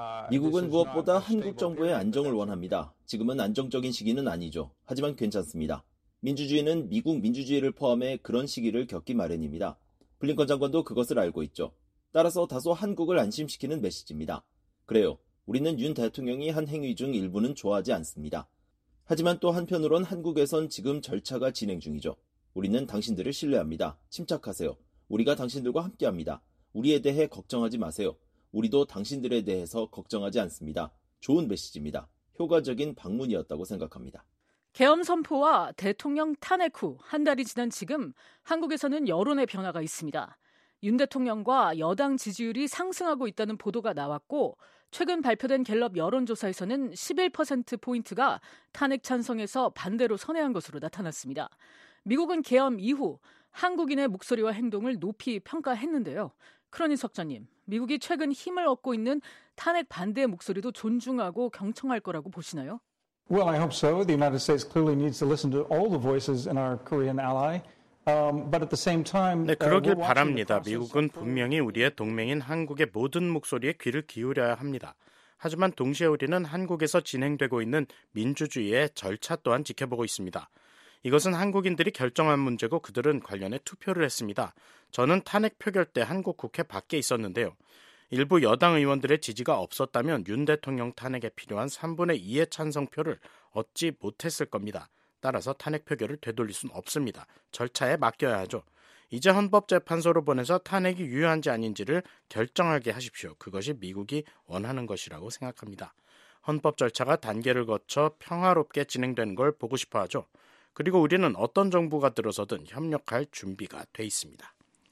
미국은 무엇보다 한국 정부의 안정을 원합니다. 지금은 안정적인 시기는 아니죠. 하지만 괜찮습니다. 민주주의는 미국 민주주의를 포함해 그런 시기를 겪기 마련입니다. 블링컨 장관도 그것을 알고 있죠. 따라서 다소 한국을 안심시키는 메시지입니다. 그래요. 우리는 윤 대통령이 한 행위 중 일부는 좋아하지 않습니다. 하지만 또 한편으론 한국에선 지금 절차가 진행 중이죠. 우리는 당신들을 신뢰합니다. 침착하세요. 우리가 당신들과 함께합니다. 우리에 대해 걱정하지 마세요. 우리도 당신들에 대해서 걱정하지 않습니다. 좋은 메시지입니다. 효과적인 방문이었다고 생각합니다. 계엄 선포와 대통령 탄핵 후 한 달이 지난 지금 한국에서는 여론의 변화가 있습니다. 윤 대통령과 여당 지지율이 상승하고 있다는 보도가 나왔고 최근 발표된 갤럽 여론조사에서는 십일 퍼센트포인트가 탄핵 찬성에서 반대로 선회한 것으로 나타났습니다. 미국은 계엄 이후 한국인의 목소리와 행동을 높이 평가했는데요. 크로닌 석좌님, 미국이 최근 힘을 얻고 있는 탄핵 반대의 목소리도 존중하고 경청할 거라고 보시나요? Well, I hope so. The United States clearly needs to listen to all the voices in our Korean ally. Um, but at the same time, 네, 그러길 바랍니다. 미국은 분명히 우리의 동맹인 한국의 모든 목소리에 귀를 기울여야 합니다. 하지만 동시에 우리는 한국에서 진행되고 있는 민주주의의 절차 또한 지켜보고 있습니다. 이것은 한국인들이 결정한 문제고 그들은 관련해 투표를 했습니다. 저는 탄핵 표결 때 한국 국회 밖에 있었는데요. 일부 여당 의원들의 지지가 없었다면 윤 대통령 탄핵에 필요한 삼분의 이의 찬성표를 얻지 못했을 겁니다. 따라서 탄핵 표결을 되돌릴 수는 없습니다. 절차에 맡겨야 하죠. 이제 헌법재판소로 보내서 탄핵이 유효한지 아닌지를 결정하게 하십시오. 그것이 미국이 원하는 것이라고 생각합니다. 헌법 절차가 단계를 거쳐 평화롭게 진행되는 걸 보고 싶어 하죠. 그리고 우리는 어떤 정부가 들어서든 협력할 준비가 돼 있습니다.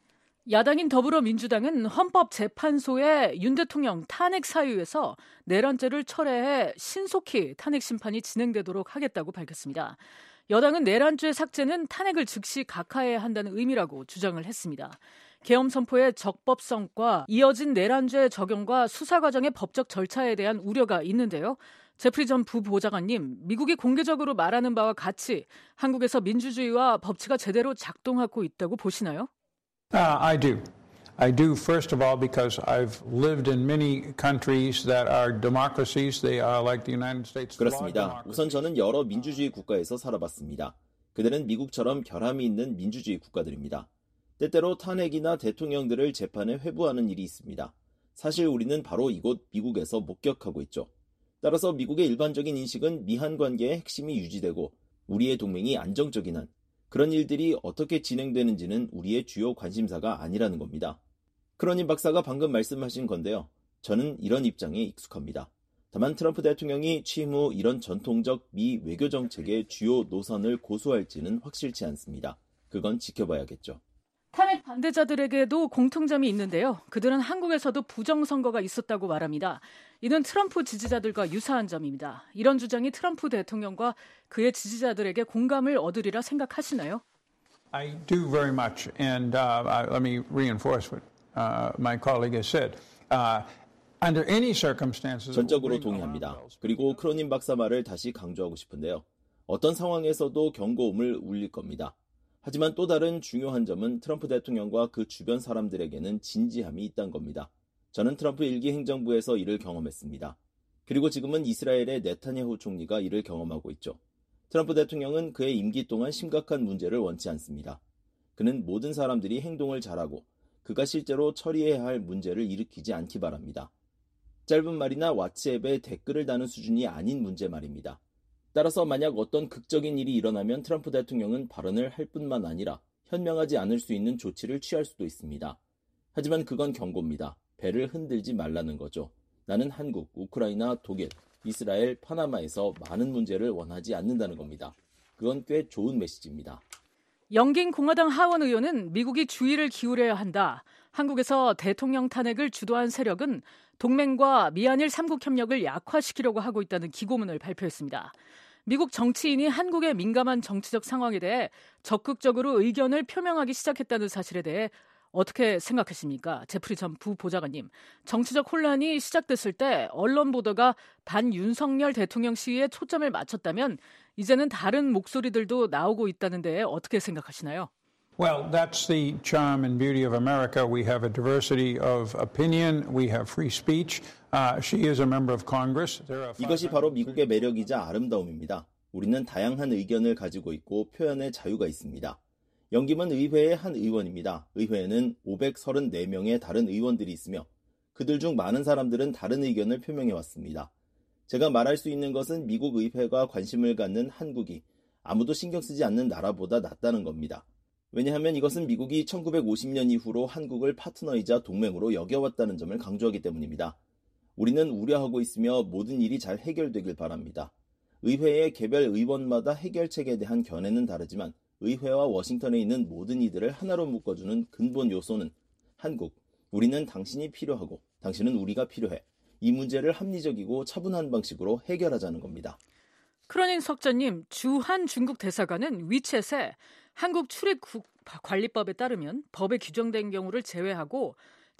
야당인 더불어민주당은 헌법재판소의 윤 대통령 탄핵 사유에서 내란죄를 철회해 신속히 탄핵 심판이 진행되도록 하겠다고 밝혔습니다. 여당은 내란죄 삭제는 탄핵을 즉시 각하해야 한다는 의미라고 주장을 했습니다. 계엄 선포의 적법성과 이어진 내란죄 적용과 수사 과정의 법적 절차에 대한 우려가 있는데요. 제프리 전 부보좌관님, 미국이 공개적으로 말하는 바와 같이 한국에서 민주주의와 법치가 제대로 작동하고 있다고 보시나요? Uh, I do. I do, first of all, because I've lived in many countries that are democracies. They are like the United States. 그렇습니다. 우선 저는 여러 민주주의 국가에서 살아봤습니다. 그들은 미국처럼 결함이 있는 민주주의 국가들입니다. 때때로 탄핵이나 대통령들을 재판에 회부하는 일이 있습니다. 사실 우리는 바로 이곳 미국에서 목격하고 있죠. 따라서 미국의 일반적인 인식은 미한 관계의 핵심이 유지되고 우리의 동맹이 안정적인 한 그런 일들이 어떻게 진행되는지는 우리의 주요 관심사가 아니라는 겁니다. 크로닌 박사가 방금 말씀하신 건데요. 저는 이런 입장에 익숙합니다. 다만 트럼프 대통령이 취임 후 이런 전통적 미 외교 정책의 주요 노선을 고수할지는 확실치 않습니다. 그건 지켜봐야겠죠. 탄핵 반대자들에게도 공통점이 있는데요. 그들은 한국에서도 부정선거가 있었다고 말합니다. 이는 트럼프 지지자들과 유사한 점입니다. 이런 주장이 트럼프 대통령과 그의 지지자들에게 공감을 얻으리라 생각하시나요? I do very much, and uh, I, let me reinforce what uh, my colleague has said. Uh, under any circumstances, 전적으로 동의합니다. 그리고 크로닌 박사 말을 다시 강조하고 싶은데요. 어떤 상황에서도 경고음을 울릴 겁니다. 하지만 또 다른 중요한 점은 트럼프 대통령과 그 주변 사람들에게는 진지함이 있다는 겁니다. 저는 트럼프 일기 행정부에서 이를 경험했습니다. 그리고 지금은 이스라엘의 네타냐후 총리가 이를 경험하고 있죠. 트럼프 대통령은 그의 임기 동안 심각한 문제를 원치 않습니다. 그는 모든 사람들이 행동을 잘하고 그가 실제로 처리해야 할 문제를 일으키지 않기 바랍니다. 짧은 말이나 왓츠앱에 댓글을 다는 수준이 아닌 문제 말입니다. 따라서 만약 어떤 극적인 일이 일어나면 트럼프 대통령은 발언을 할 뿐만 아니라 현명하지 않을 수 있는 조치를 취할 수도 있습니다. 하지만 그건 경고입니다. 배를 흔들지 말라는 거죠. 나는 한국, 우크라이나, 독일, 이스라엘, 파나마에서 많은 문제를 원하지 않는다는 겁니다. 그건 꽤 좋은 메시지입니다. 영긴 공화당 하원 의원은 미국이 주의를 기울여야 한다. 한국에서 대통령 탄핵을 주도한 세력은 동맹과 미한일 삼국 협력을 약화시키려고 하고 있다는 기고문을 발표했습니다. 미국 정치인이 한국의 민감한 정치적 상황에 대해 적극적으로 의견을 표명하기 시작했다는 사실에 대해 어떻게 생각하십니까? 제프리 전 부보좌관님, 정치적 혼란이 시작됐을 때 언론 보도가 반윤석열 대통령 시위에 초점을 맞췄다면 이제는 다른 목소리들도 나오고 있다는 데에 어떻게 생각하시나요? Well, that's the charm and beauty of America. We have a diversity of opinion. We have free speech. Uh, she is a member of Congress. There are 이것이 바로 미국의 매력이자 아름다움입니다. 우리는 다양한 의견을 가지고 있고 표현의 자유가 있습니다. 영김은 의회의 한 의원입니다. 의회에는 오백삼십사 명의 다른 의원들이 있으며 그들 중 많은 사람들은 다른 의견을 표명해왔습니다. 제가 말할 수 있는 것은 미국 의회가 관심을 갖는 한국이 아무도 신경 쓰지 않는 나라보다 낫다는 겁니다. 왜냐하면 이것은 미국이 천구백오십 년 이후로 한국을 파트너이자 동맹으로 여겨왔다는 점을 강조하기 때문입니다. 우리는 우려하고 있으며 모든 일이 잘 해결되길 바랍니다. 의회의 개별 의원마다 해결책에 대한 견해는 다르지만 의회와 워싱턴에 있는 모든 이들을 하나로 묶어주는 근본 요소는 한국, 우리는 당신이 필요하고 당신은 우리가 필요해. 이 문제를 합리적이고 차분한 방식으로 해결하자는 겁니다. 크로닌 석자님, 주한 중국 대사관은 위챗에 한국 출입국 관리법에 따르면 법에 규정된 경우를 제외하고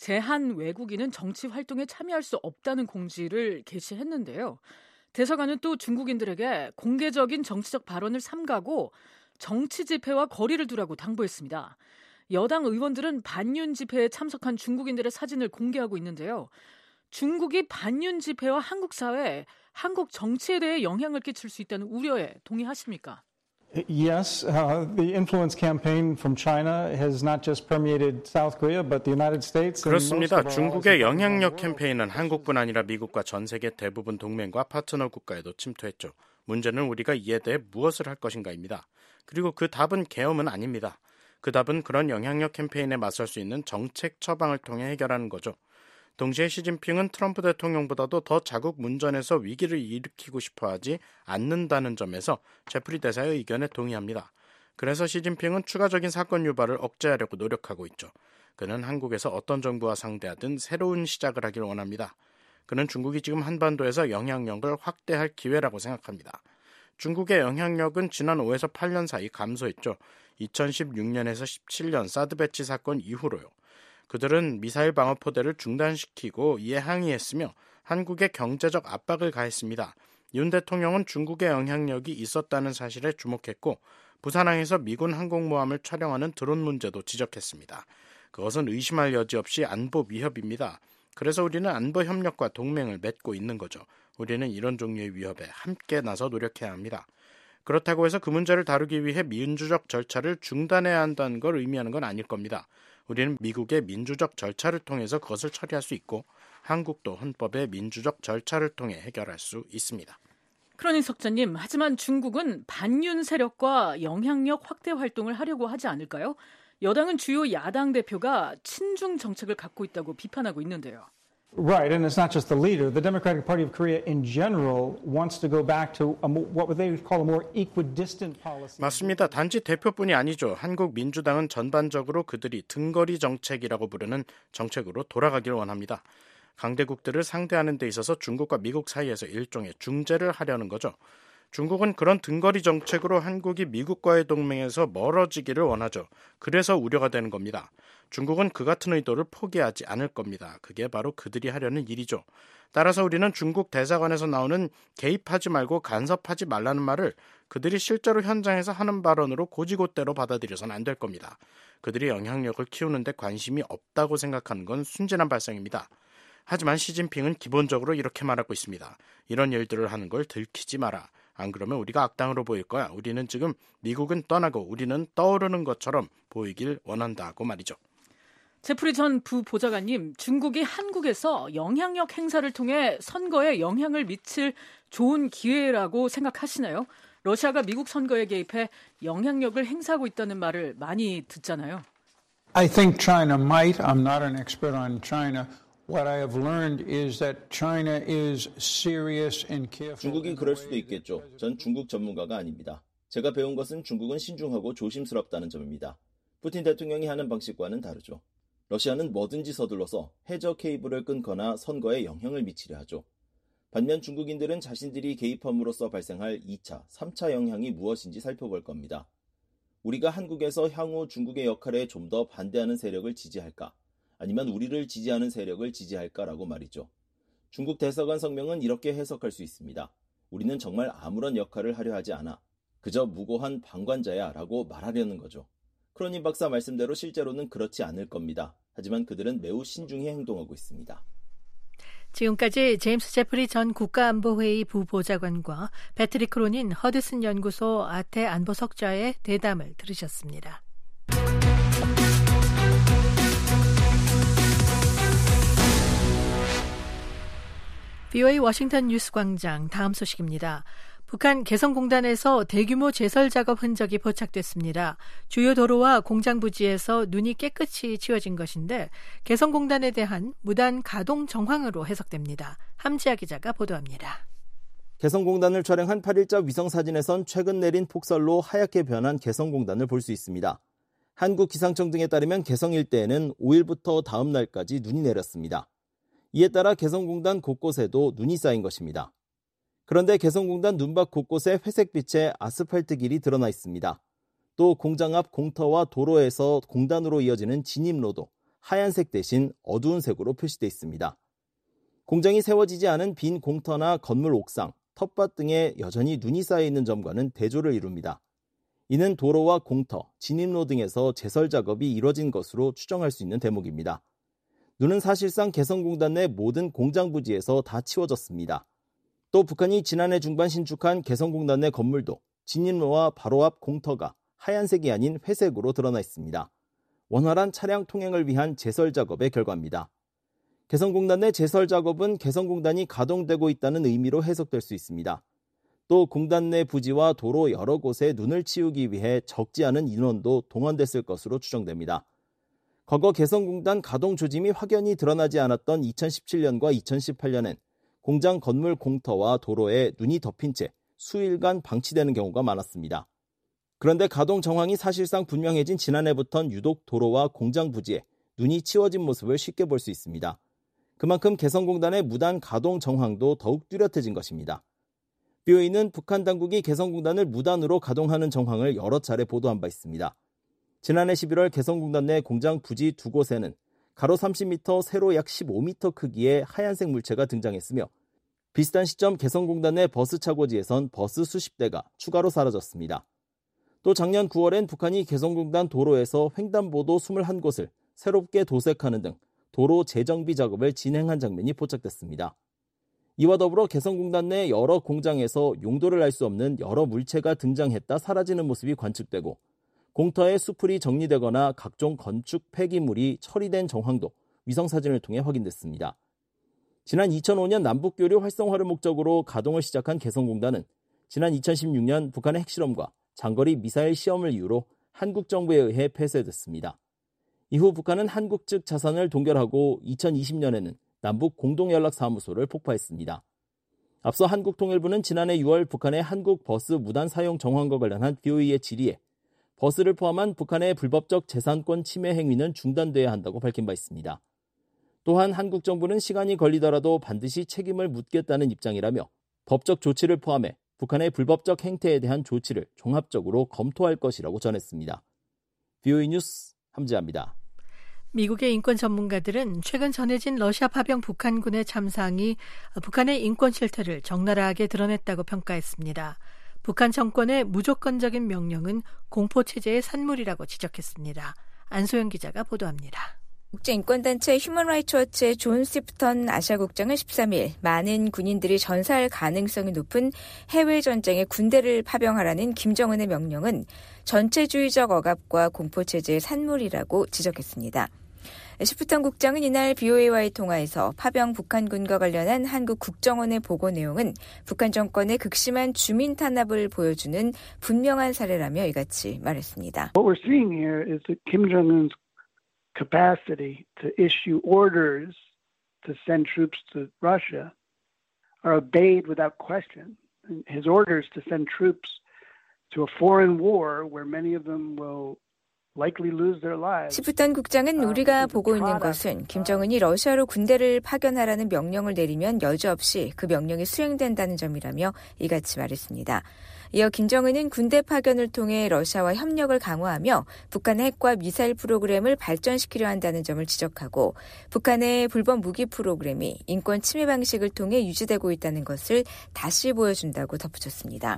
제한 외국인은 정치 활동에 참여할 수 없다는 공지를 게시했는데요. 대사관은 또 중국인들에게 공개적인 정치적 발언을 삼가고 정치 집회와 거리를 두라고 당부했습니다. 여당 의원들은 반윤 집회에 참석한 중국인들의 사진을 공개하고 있는데요. 중국이 반윤 집회와 한국 사회에 한국 정치에 대해 영향을 끼칠 수 있다는 우려에 동의하십니까? Yes, uh, the influence campaign from China has not just permeated South Korea, but the United States. 그렇습니다. 중국의 영향력 캠페인은 한국뿐 아니라 미국과 전 세계 대부분 동맹과 파트너 국가에도 침투했죠. 문제는 우리가 이에 대해 무엇을 할 것인가입니다. 그리고 그 답은 계엄은 아닙니다. 그 답은 그런 영향력 캠페인에 맞설 수 있는 정책 처방을 통해 해결하는 거죠. 동시에 시진핑은 트럼프 대통령보다도 더 자국 문전에서 위기를 일으키고 싶어하지 않는다는 점에서 제프리 대사의 의견에 동의합니다. 그래서 시진핑은 추가적인 사건 유발을 억제하려고 노력하고 있죠. 그는 한국에서 어떤 정부와 상대하든 새로운 시작을 하길 원합니다. 그는 중국이 지금 한반도에서 영향력을 확대할 기회라고 생각합니다. 중국의 영향력은 지난 오에서 팔 년 사이 감소했죠. 이천십육 년에서 십칠 년 사드 배치 사건 이후로요. 그들은 미사일 방어 포대를 중단시키고 이에 항의했으며 한국에 경제적 압박을 가했습니다. 윤 대통령은 중국의 영향력이 있었다는 사실에 주목했고 부산항에서 미군 항공모함을 촬영하는 드론 문제도 지적했습니다. 그것은 의심할 여지 없이 안보 위협입니다. 그래서 우리는 안보 협력과 동맹을 맺고 있는 거죠. 우리는 이런 종류의 위협에 함께 나서 노력해야 합니다. 그렇다고 해서 그 문제를 다루기 위해 민주적 절차를 중단해야 한다는 걸 의미하는 건 아닐 겁니다. 우리는 미국의 민주적 절차를 통해서 그것을 처리할 수 있고 한국도 헌법의 민주적 절차를 통해 해결할 수 있습니다. 크로닌 석자님, 하지만 중국은 반윤 세력과 영향력 확대 활동을 하려고 하지 않을까요? 여당은 주요 야당 대표가 친중 정책을 갖고 있다고 비판하고 있는데요. Right, and it's not just the leader. The Democratic Party of Korea in general wants to go back to a more, what they call a more equidistant policy. 맞습니다. 단지 대표뿐이 아니죠. 한국 민주당은 전반적으로 그들이 등거리 정책이라고 부르는 정책으로 돌아가길 원합니다. 강대국들을 상대하는 데 있어서 중국과 미국 사이에서 일종의 중재를 하려는 거죠. 중국은 그런 등거리 정책으로 한국이 미국과의 동맹에서 멀어지기를 원하죠. 그래서 우려가 되는 겁니다. 중국은 그 같은 의도를 포기하지 않을 겁니다. 그게 바로 그들이 하려는 일이죠. 따라서 우리는 중국 대사관에서 나오는 개입하지 말고 간섭하지 말라는 말을 그들이 실제로 현장에서 하는 발언으로 고지고대로 받아들여서는 안 될 겁니다. 그들이 영향력을 키우는 데 관심이 없다고 생각하는 건 순진한 발상입니다. 하지만 시진핑은 기본적으로 이렇게 말하고 있습니다. 이런 일들을 하는 걸 들키지 마라. 안 그러면 우리가 악당으로 보일 거야. 우리는 지금 미국은 떠나고 우리는 떠오르는 것처럼 보이길 원한다고 말이죠. 제프리 전 부보좌관님, 중국이 한국에서 영향력 행사를 통해 선거에 영향을 미칠 좋은 기회라고 생각하시나요? 러시아가 미국 선거에 개입해 영향력을 행사하고 있다는 말을 많이 듣잖아요. I think China might. I'm not an expert on China. What I have learned is that China is serious and careful. 중국이 그럴 수도 있겠죠. 전 중국 전문가가 아닙니다. 제가 배운 것은 중국은 신중하고 조심스럽다는 점입니다. 푸틴 대통령이 하는 방식과는 다르죠. 러시아는 뭐든지 서둘러서 해저 케이블을 끊거나 선거에 영향을 미치려 하죠. 반면 중국인들은 자신들이 개입함으로써 발생할 이 차, 삼 차 영향이 무엇인지 살펴볼 겁니다. 우리가 한국에서 향후 중국의 역할에 좀 더 반대하는 세력을 지지할까? 아니면 우리를 지지하는 세력을 지지할까라고 말이죠. 중국 대사관 성명은 이렇게 해석할 수 있습니다. 우리는 정말 아무런 역할을 하려 하지 않아. 그저 무고한 방관자야 라고 말하려는 거죠. 크로닌 박사 말씀대로 실제로는 그렇지 않을 겁니다. 하지만 그들은 매우 신중히 행동하고 있습니다. 지금까지 제임스 제프리 전 국가안보회의 부보좌관과 패트릭 크로닌 허드슨 연구소 아태 안보석좌의 대담을 들으셨습니다. 비오에이 워싱턴 뉴스광장 다음 소식입니다. 북한 개성공단에서 대규모 제설 작업 흔적이 포착됐습니다. 주요 도로와 공장 부지에서 눈이 깨끗이 치워진 것인데 개성공단에 대한 무단 가동 정황으로 해석됩니다. 함지아 기자가 보도합니다. 개성공단을 촬영한 팔 일자 위성사진에선 최근 내린 폭설로 하얗게 변한 개성공단을 볼 수 있습니다. 한국기상청 등에 따르면 개성 일대에는 오 일부터 다음 날까지 눈이 내렸습니다. 이에 따라 개성공단 곳곳에도 눈이 쌓인 것입니다. 그런데 개성공단 눈밭 곳곳에 회색빛의 아스팔트 길이 드러나 있습니다. 또 공장 앞 공터와 도로에서 공단으로 이어지는 진입로도 하얀색 대신 어두운 색으로 표시되어 있습니다. 공장이 세워지지 않은 빈 공터나 건물 옥상, 텃밭 등에 여전히 눈이 쌓여있는 점과는 대조를 이룹니다. 이는 도로와 공터, 진입로 등에서 제설 작업이 이뤄진 것으로 추정할 수 있는 대목입니다. 눈은 사실상 개성공단 내 모든 공장 부지에서 다 치워졌습니다. 또 북한이 지난해 중반 신축한 개성공단 내 건물도 진입로와 바로 앞 공터가 하얀색이 아닌 회색으로 드러나 있습니다. 원활한 차량 통행을 위한 제설 작업의 결과입니다. 개성공단 내 제설 작업은 개성공단이 가동되고 있다는 의미로 해석될 수 있습니다. 또 공단 내 부지와 도로 여러 곳에 눈을 치우기 위해 적지 않은 인원도 동원됐을 것으로 추정됩니다. 과거 개성공단 가동 조짐이 확연히 드러나지 않았던 이천십칠 년과 이천십팔 년엔 공장 건물 공터와 도로에 눈이 덮인 채 수일간 방치되는 경우가 많았습니다. 그런데 가동 정황이 사실상 분명해진 지난해부터는 유독 도로와 공장 부지에 눈이 치워진 모습을 쉽게 볼 수 있습니다. 그만큼 개성공단의 무단 가동 정황도 더욱 뚜렷해진 것입니다. 비오에이는 북한 당국이 개성공단을 무단으로 가동하는 정황을 여러 차례 보도한 바 있습니다. 지난해 십일월 개성공단 내 공장 부지 두 곳에는 가로 삼십 미터, 세로 약 십오 미터 크기의 하얀색 물체가 등장했으며 비슷한 시점 개성공단 내 버스 차고지에선 버스 수십 대가 추가로 사라졌습니다. 또 작년 구월엔 북한이 개성공단 도로에서 횡단보도 이십일 곳을 새롭게 도색하는 등 도로 재정비 작업을 진행한 장면이 포착됐습니다. 이와 더불어 개성공단 내 여러 공장에서 용도를 알 수 없는 여러 물체가 등장했다 사라지는 모습이 관측되고 공터에 수풀이 정리되거나 각종 건축 폐기물이 처리된 정황도 위성사진을 통해 확인됐습니다. 지난 이천오 년 남북교류 활성화를 목적으로 가동을 시작한 개성공단은 지난 이천십육 년 북한의 핵실험과 장거리 미사일 시험을 이유로 한국 정부에 의해 폐쇄됐습니다. 이후 북한은 한국 측 자산을 동결하고 이천이십 년에는 남북 공동연락사무소를 폭파했습니다. 앞서 한국통일부는 지난해 유월 북한의 한국 버스 무단 사용 정황과 관련한 비오이의 질의에 버스를 포함한 북한의 불법적 재산권 침해 행위는 중단돼야 한다고 밝힌 바 있습니다. 또한 한국 정부는 시간이 걸리더라도 반드시 책임을 묻겠다는 입장이라며 법적 조치를 포함해 북한의 불법적 행태에 대한 조치를 종합적으로 검토할 것이라고 전했습니다. 비오이 뉴스 함지아입니다. 미국의 인권 전문가들은 최근 전해진 러시아 파병 북한군의 참상이 북한의 인권 실태를 적나라하게 드러냈다고 평가했습니다. 북한 정권의 무조건적인 명령은 공포체제의 산물이라고 지적했습니다. 안소영 기자가 보도합니다. 국제인권단체 휴먼라이츠워치의 존 스티프턴 아시아국장은 십삼 일 많은 군인들이 전사할 가능성이 높은 해외전쟁에 군대를 파병하라는 김정은의 명령은 전체주의적 억압과 공포체제의 산물이라고 지적했습니다. 스티프턴 국장은 이날 비오에이와의 통화에서 파병 북한군과 관련한 한국 국정원의 보고 내용은 북한 정권의 극심한 주민 탄압을 보여주는 분명한 사례라며 이같이 말했습니다. What we're seeing here is that Kim Jong-un's capacity to issue orders to send troops to Russia are obeyed without question. His orders to send troops to a foreign war where many of them will likely lose their lives. 스티프턴 국장은 우리가 보고 있는 것은 김정은이 러시아로 군대를 파견하라는 명령을 내리면 여지없이 그 명령이 수행된다는 점이라며 이같이 말했습니다. 이어 김정은은 군대 파견을 통해 러시아와 협력을 강화하며 북한의 핵과 미사일 프로그램을 발전시키려 한다는 점을 지적하고 북한의 불법 무기 프로그램이 인권 침해 방식을 통해 유지되고 있다는 것을 다시 보여준다고 덧붙였습니다.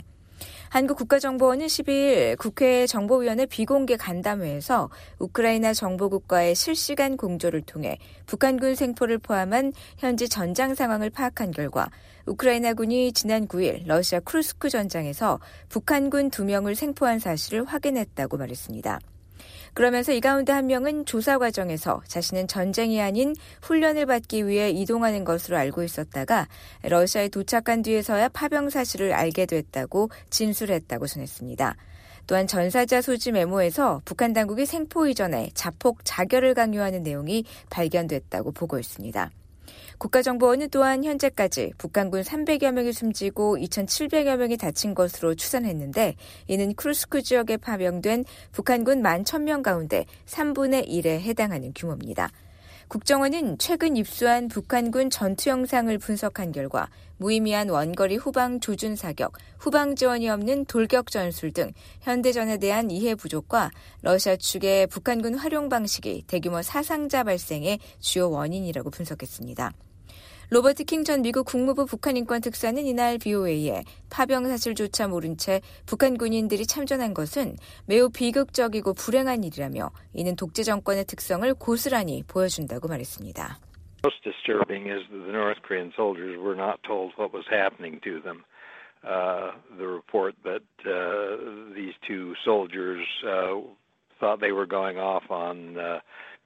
한국 국가정보원은 십이 일 국회 정보위원회 비공개 간담회에서 우크라이나 정보국과의 실시간 공조를 통해 북한군 생포를 포함한 현지 전장 상황을 파악한 결과 우크라이나군이 지난 구 일 러시아 쿠르스크 전장에서 북한군 두 명을 생포한 사실을 확인했다고 말했습니다. 그러면서 이 가운데 한 명은 조사 과정에서 자신은 전쟁이 아닌 훈련을 받기 위해 이동하는 것으로 알고 있었다가 러시아에 도착한 뒤에서야 파병 사실을 알게 됐다고 진술했다고 전했습니다. 또한 전사자 소지 메모에서 북한 당국이 생포 이전에 자폭 자결을 강요하는 내용이 발견됐다고 보고했습니다. 국가정보원은 또한 현재까지 북한군 삼백여 명이 숨지고 이천칠백여 명이 다친 것으로 추산했는데 이는 쿠르스크 지역에 파병된 북한군 만 천 명 가운데 삼분의 일에 해당하는 규모입니다. 국정원은 최근 입수한 북한군 전투 영상을 분석한 결과 무의미한 원거리 후방 조준 사격, 후방 지원이 없는 돌격 전술 등 현대전에 대한 이해 부족과 러시아 측의 북한군 활용 방식이 대규모 사상자 발생의 주요 원인이라고 분석했습니다. 로버트 킹 전 미국 국무부 북한인권 특사는 이날 비오에이에 파병 사실조차 모른 채 북한 군인들이 참전한 것은 매우 비극적이고 불행한 일이라며 이는 독재 정권의 특성을 고스란히 보여준다고 말했습니다. Most disturbing is that the North Korean soldiers were not told what was happening to them. Uh, the report that uh, these two soldiers uh, thought they were going off on uh,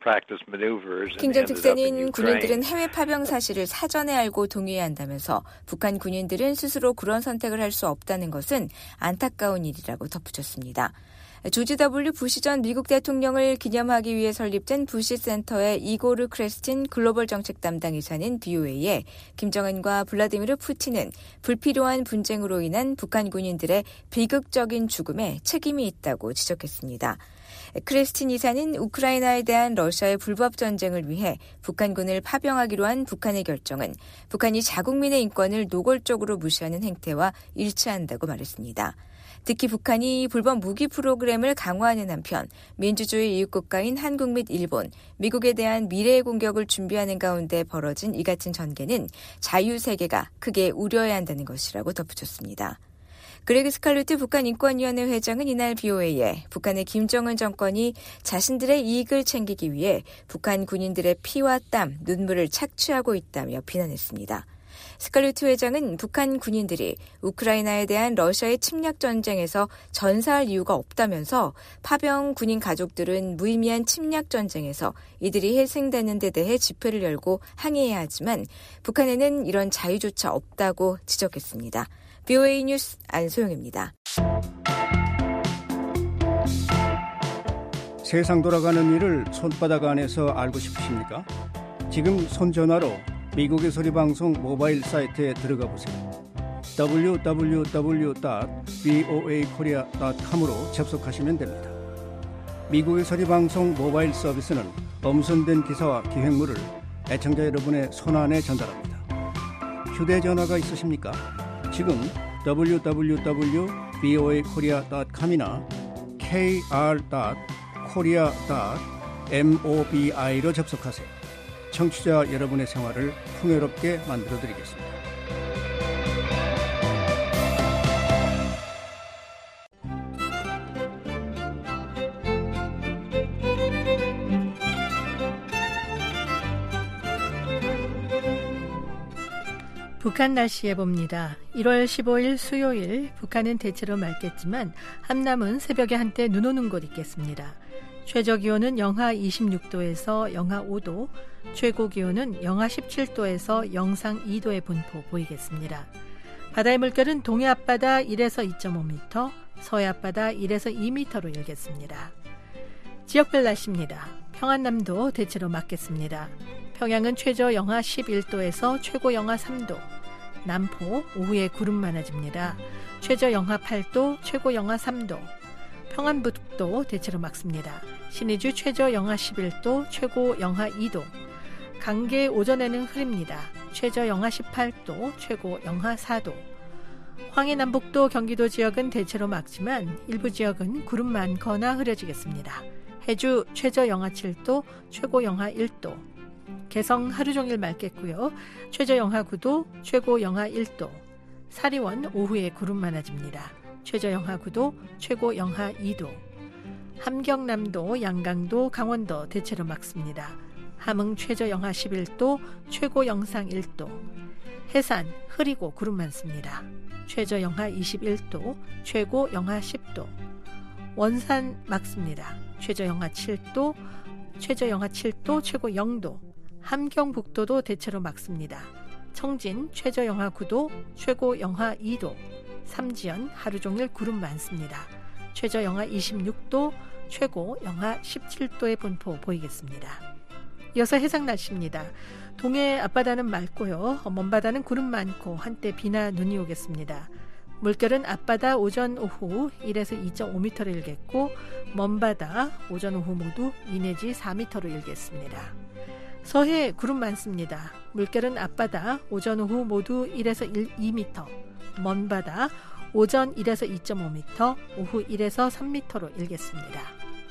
킹 전 특사는 군인들은 해외 파병 사실을 사전에 알고 동의해야 한다면서 북한 군인들은 스스로 그런 선택을 할 수 없다는 것은 안타까운 일이라고 덧붙였습니다. 조지 더블유 부시 전 미국 대통령을 기념하기 위해 설립된 부시 센터의 이고르 크레스틴 글로벌 정책 담당 이사는 비오에이에 김정은과 블라디미르 푸틴은 불필요한 분쟁으로 인한 북한 군인들의 비극적인 죽음에 책임이 있다고 지적했습니다. 크레스틴 이사는 우크라이나에 대한 러시아의 불법 전쟁을 위해 북한군을 파병하기로 한 북한의 결정은 북한이 자국민의 인권을 노골적으로 무시하는 행태와 일치한다고 말했습니다. 특히 북한이 불법 무기 프로그램을 강화하는 한편 민주주의 이웃국가인 한국 및 일본, 미국에 대한 미래의 공격을 준비하는 가운데 벌어진 이 같은 전개는 자유세계가 크게 우려해야 한다는 것이라고 덧붙였습니다. 그레그 스칼루트 북한인권위원회 회장은 이날 비오에이에 북한의 김정은 정권이 자신들의 이익을 챙기기 위해 북한 군인들의 피와 땀, 눈물을 착취하고 있다며 비난했습니다. 스칼루트 회장은 북한 군인들이 우크라이나에 대한 러시아의 침략 전쟁에서 전사할 이유가 없다면서 파병 군인 가족들은 무의미한 침략 전쟁에서 이들이 희생되는 데 대해 집회를 열고 항의해야 하지만 북한에는 이런 자유조차 없다고 지적했습니다. 비오에이 뉴스 안소영입니다. 세상 돌아가는 일을 손바닥 안에서 알고 싶으십니까? 지금 손전화로 미국의 소리방송 모바일 사이트에 들어가 보세요. 더블유 더블유 더블유 닷 브이오에이 코리아 닷 컴으로 접속하시면 됩니다. 미국의 소리방송 모바일 서비스는 엄선된 기사와 기획물을 애청자 여러분의 손안에 전달합니다. 휴대전화가 있으십니까? 지금 더블유 더블유 더블유 닷 브이오에이 코리아 닷 컴이나 케이알 닷 코리아 닷 모비로 접속하세요. 청취자 여러분의 생활을 풍요롭게 만들어드리겠습니다. 북한 날씨 예보입니다. 일월 십오일 수요일 북한은 대체로 맑겠지만 함남은 새벽에 한때 눈 오는 곳 있겠습니다. 최저 기온은 영하 이십육도에서 영하 오도, 최고 기온은 영하 십칠도에서 영상 이도의 분포 보이겠습니다. 바다의 물결은 동해 앞바다 일에서 이점오 미터, 서해 앞바다 일에서 이 미터로 일겠습니다. 지역별 날씨입니다. 평안남도 대체로 맑겠습니다. 평양은 최저 영하 십일도에서 최고 영하 삼도, 남포 오후에 구름 많아집니다. 최저 영하 팔도, 최고 영하 삼도, 평안북도 대체로 맑습니다. 신의주 최저 영하 십일도, 최고 영하 이도, 강계 오전에는 흐립니다. 최저 영하 십팔도, 최고 영하 사도, 황해남북도 경기도 지역은 대체로 맑지만 일부 지역은 구름 많거나 흐려지겠습니다. 해주 최저 영하 칠도, 최고 영하 일도, 개성 하루 종일 맑겠고요. 최저 영하 구도, 최고 영하 일도, 사리원 오후에 구름 많아집니다. 최저 영하 구도, 최고 영하 이도, 함경남도, 양강도, 강원도 대체로 맑습니다. 함흥 최저 영하 십일도, 최고 영상 일도, 해산 흐리고 구름 많습니다. 최저 영하 이십일도, 최고 영하 십도, 원산 맑습니다. 최저 영하 칠도, 최저 영하 칠도, 최고 영도, 함경북도도 대체로 맑습니다. 청진 최저 영하 구도, 최고 영하 이도, 삼지연 하루 종일 구름 많습니다. 최저 영하 이십육도, 최고 영하 십칠도의 분포 보이겠습니다. 이어서 해상 날씨입니다. 동해 앞바다는 맑고요. 먼바다는 구름 많고 한때 비나 눈이 오겠습니다. 물결은 앞바다 오전 오후 일에서 이점오 미터로 일겠고 먼바다 오전 오후 모두 이 내지 사 미터로 일겠습니다. 서해 구름 많습니다. 물결은 앞바다 오전 오후 모두 일에서 이 미터, 먼바다 오전 일에서 이점오 미터, 오후 일에서 삼 미터로 일겠습니다.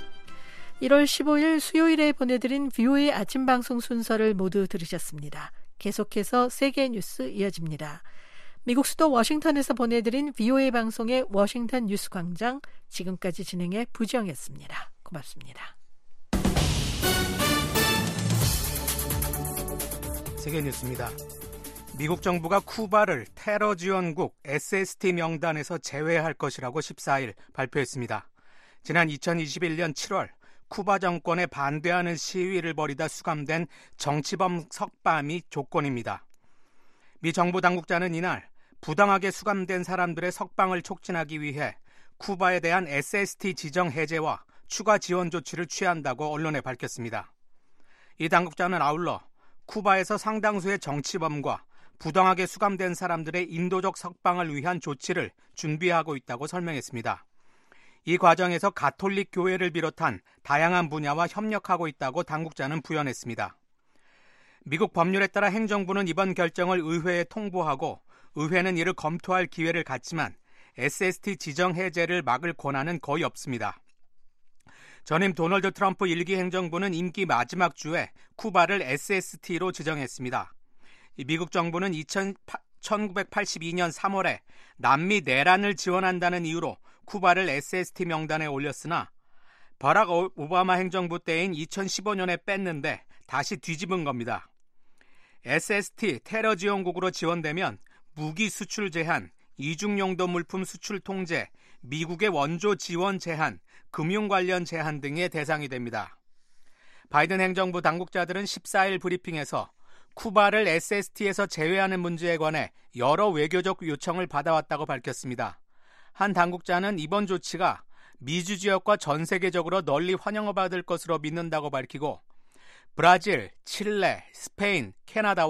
일월 십오일 수요일에 보내드린 브이오에이 아침 방송 순서를 모두 들으셨습니다. 계속해서 세계 뉴스 이어집니다. 미국 수도 워싱턴에서 보내드린 브이오에이 방송의 워싱턴 뉴스 광장, 지금까지 진행해 부지영이었습니다. 고맙습니다. 세계 뉴스입니다. 미국 정부가 쿠바를 테러 지원국 에스에스티 명단에서 제외할 것이라고 십사일 발표했습니다. 지난 이천이십일년 칠월 쿠바 정권에 반대하는 시위를 벌이다 수감된 정치범 석방이 조건입니다. 미 정부 당국자는 이날 부당하게 수감된 사람들의 석방을 촉진하기 위해 쿠바에 대한 에스에스티 지정 해제와 추가 지원 조치를 취한다고 언론에 밝혔습니다. 이 당국자는 아울러 쿠바에서 상당수의 정치범과 부당하게 수감된 사람들의 인도적 석방을 위한 조치를 준비하고 있다고 설명했습니다. 이 과정에서 가톨릭 교회를 비롯한 다양한 분야와 협력하고 있다고 당국자는 부연했습니다. 미국 법률에 따라 행정부는 이번 결정을 의회에 통보하고 의회는 이를 검토할 기회를 갖지만 에스에스티 지정 해제를 막을 권한은 거의 없습니다. 전임 도널드 트럼프 일기 행정부는 임기 마지막 주에 쿠바를 에스에스티로 지정했습니다. 미국 정부는 천구백팔십이년 삼월에 남미 내란을 지원한다는 이유로 쿠바를 에스에스티 명단에 올렸으나 버락 오바마 행정부 때인 이천십오년에 뺐는데 다시 뒤집은 겁니다. 에스에스티 테러 지원국으로 지원되면 무기 수출 제한, 이중용도 물품 수출 통제, 미국의 원조 지원 제한, 금융 관련 제한 등의 대상이 됩니다. 바이든 행정부 당국자들은 십사일 브리핑에서 쿠바를 에스에스티에서 제외하는 문제에 관해 여러 외교적 요청을 받아왔다고 밝혔습니다. 한 당국자는 이번 조치가 미주 지역과 전 세계적으로 널리 환영받을 것으로 믿는다고 밝히고 브라질, 칠레, 스페인, 캐나다와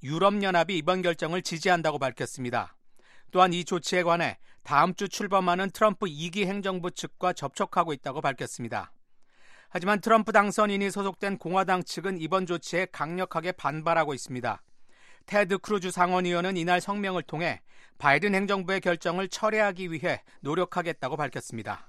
유럽연합이 이번 결정을 지지한다고 밝혔습니다. 또한 이 조치에 관해 다음 주 출범하는 트럼프 이 기 행정부 측과 접촉하고 있다고 밝혔습니다. 하지만 트럼프 당선인이 소속된 공화당 측은 이번 조치에 강력하게 반발하고 있습니다. 테드 크루즈 상원의원은 이날 성명을 통해 바이든 행정부의 결정을 철회하기 위해 노력하겠다고 밝혔습니다.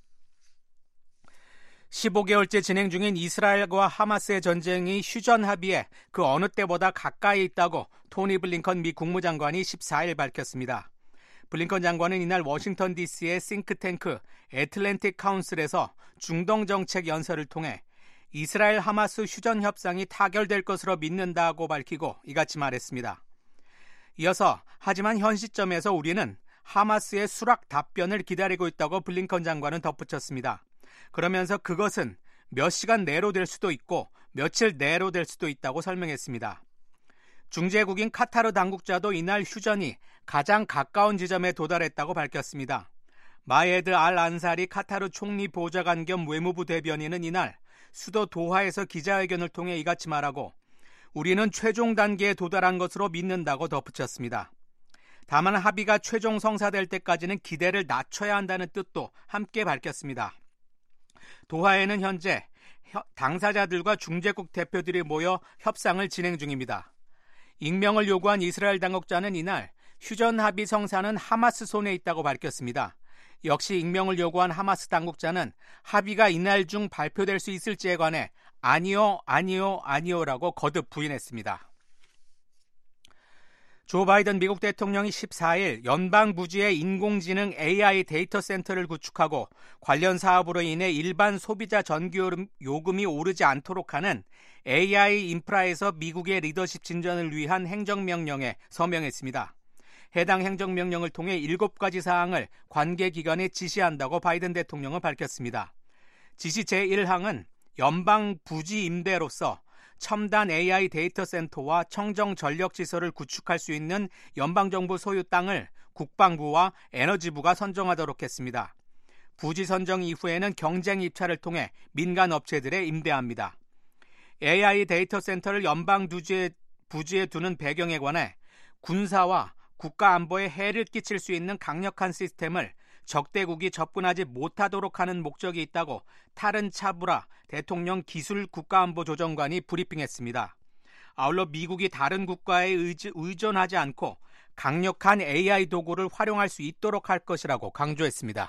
십오 개월째 진행 중인 이스라엘과 하마스의 전쟁이 휴전 합의에 그 어느 때보다 가까이 있다고 토니 블링컨 미 국무장관이 십사 일 밝혔습니다. 블링컨 장관은 이날 워싱턴 디씨의 싱크탱크 애틀랜틱 카운슬에서 중동 정책 연설을 통해 이스라엘 하마스 휴전 협상이 타결될 것으로 믿는다고 밝히고 이같이 말했습니다. 이어서 하지만 현 시점에서 우리는 하마스의 수락 답변을 기다리고 있다고 블링컨 장관은 덧붙였습니다. 그러면서 그것은 몇 시간 내로 될 수도 있고 며칠 내로 될 수도 있다고 설명했습니다. 중재국인 카타르 당국자도 이날 휴전이 가장 가까운 지점에 도달했다고 밝혔습니다. 마예드 알 안사리 카타르 총리 보좌관 겸 외무부 대변인은 이날 수도 도하에서 기자회견을 통해 이같이 말하고 우리는 최종 단계에 도달한 것으로 믿는다고 덧붙였습니다. 다만 합의가 최종 성사될 때까지는 기대를 낮춰야 한다는 뜻도 함께 밝혔습니다. 도하에는 현재 당사자들과 중재국 대표들이 모여 협상을 진행 중입니다. 익명을 요구한 이스라엘 당국자는 이날 휴전 합의 성사는 하마스 손에 있다고 밝혔습니다. 역시 익명을 요구한 하마스 당국자는 합의가 이날 중 발표될 수 있을지에 관해 아니요, 아니요, 아니요라고 거듭 부인했습니다. 조 바이든 미국 대통령이 십사 일 연방 부지에 인공지능 에이아이 데이터 센터를 구축하고 관련 사업으로 인해 일반 소비자 전기 요금이 오르지 않도록 하는 에이아이 인프라에서 미국의 리더십 진전을 위한 행정명령에 서명했습니다. 해당 행정명령을 통해 일곱 가지 사항을 관계기관에 지시한다고 바이든 대통령은 밝혔습니다. 지시 제일 항은 연방 부지 임대로서 첨단 에이아이 데이터 센터와 청정 전력 시설을 구축할 수 있는 연방정부 소유 땅을 국방부와 에너지부가 선정하도록 했습니다. 부지 선정 이후에는 경쟁 입찰을 통해 민간 업체들에 임대합니다. 에이아이 데이터 센터를 연방 부지에, 부지에 두는 배경에 관해 군사와 국가 안보에 해를 끼칠 수 있는 강력한 시스템을 적대국이 접근하지 못하도록 하는 목적이 있다고 타른 차브라 대통령 기술 국가안보조정관이 브리핑했습니다. 아울러 미국이 다른 국가에 의지, 의존하지 않고 강력한 에이아이 도구를 활용할 수 있도록 할 것이라고 강조했습니다.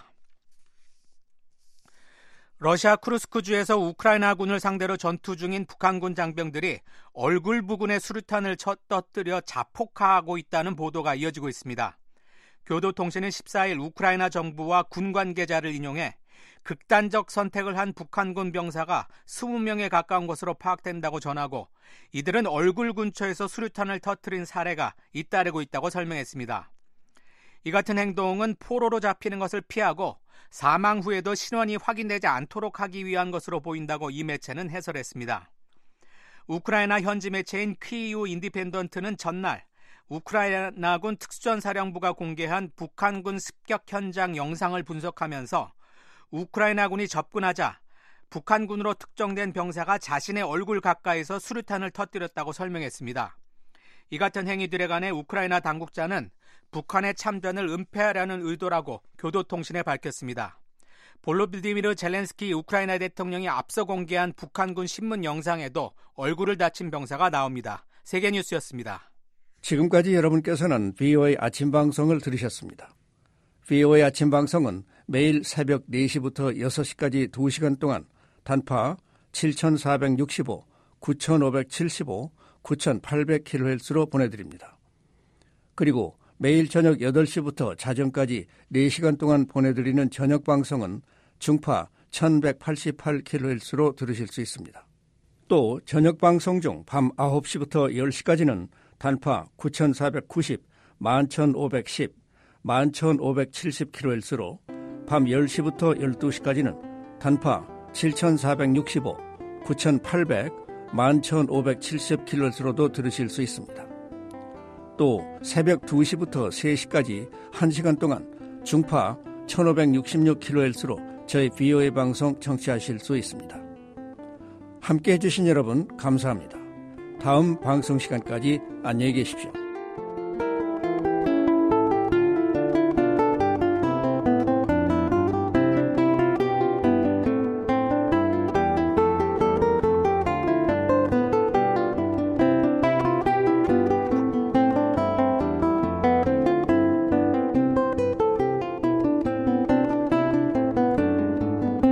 러시아 쿠르스크주에서 우크라이나군을 상대로 전투 중인 북한군 장병들이 얼굴 부근에 수류탄을 떠뜨려 자폭하고 있다는 보도가 이어지고 있습니다. 교도통신은 십사 일 우크라이나 정부와 군 관계자를 인용해 극단적 선택을 한 북한군 병사가 이십 명에 가까운 것으로 파악된다고 전하고 이들은 얼굴 근처에서 수류탄을 터뜨린 사례가 잇따르고 있다고 설명했습니다. 이 같은 행동은 포로로 잡히는 것을 피하고 사망 후에도 신원이 확인되지 않도록 하기 위한 것으로 보인다고 이 매체는 해설했습니다. 우크라이나 현지 매체인 키이우 인디펜던트는 전날 우크라이나군 특수전사령부가 공개한 북한군 습격 현장 영상을 분석하면서 우크라이나군이 접근하자 북한군으로 특정된 병사가 자신의 얼굴 가까이서 수류탄을 터뜨렸다고 설명했습니다. 이 같은 행위들에 관해 우크라이나 당국자는 북한의 참전을 은폐하려는 의도라고 교도통신에 밝혔습니다. 볼로디미르 젤렌스키 우크라이나 대통령이 앞서 공개한 북한군 신문 영상에도 얼굴을 다친 병사가 나옵니다. 세계뉴스였습니다. 지금까지 여러분께서는 브이오에이 아침 방송을 들으셨습니다. 브이오에이 아침 방송은 매일 새벽 네 시부터 여섯 시까지 두 시간 동안 단파 칠천사백육십오, 구천오백칠십오, 구천팔백 킬로헤르츠로 보내드립니다. 그리고 매일 저녁 여덟 시부터 자정까지 네 시간 동안 보내드리는 저녁 방송은 중파 천백팔십팔 킬로헤르츠로 들으실 수 있습니다. 또 저녁 방송 중 밤 아홉 시부터 열 시까지는 단파 구천사백구십, 만천오백십, 만천오백칠십 킬로헤르츠로 밤 열 시부터 열두 시까지는 단파 칠천사백육십오, 구천팔백, 만천오백칠십 킬로헤르츠로도 들으실 수 있습니다. 또 새벽 두 시부터 세 시까지 한 시간 동안 중파 천오백육십육 킬로헤르츠로 저희 브이오에이 방송 청취하실 수 있습니다. 함께해 주신 여러분 감사합니다. 다음 방송 시간까지 안녕히 계십시오.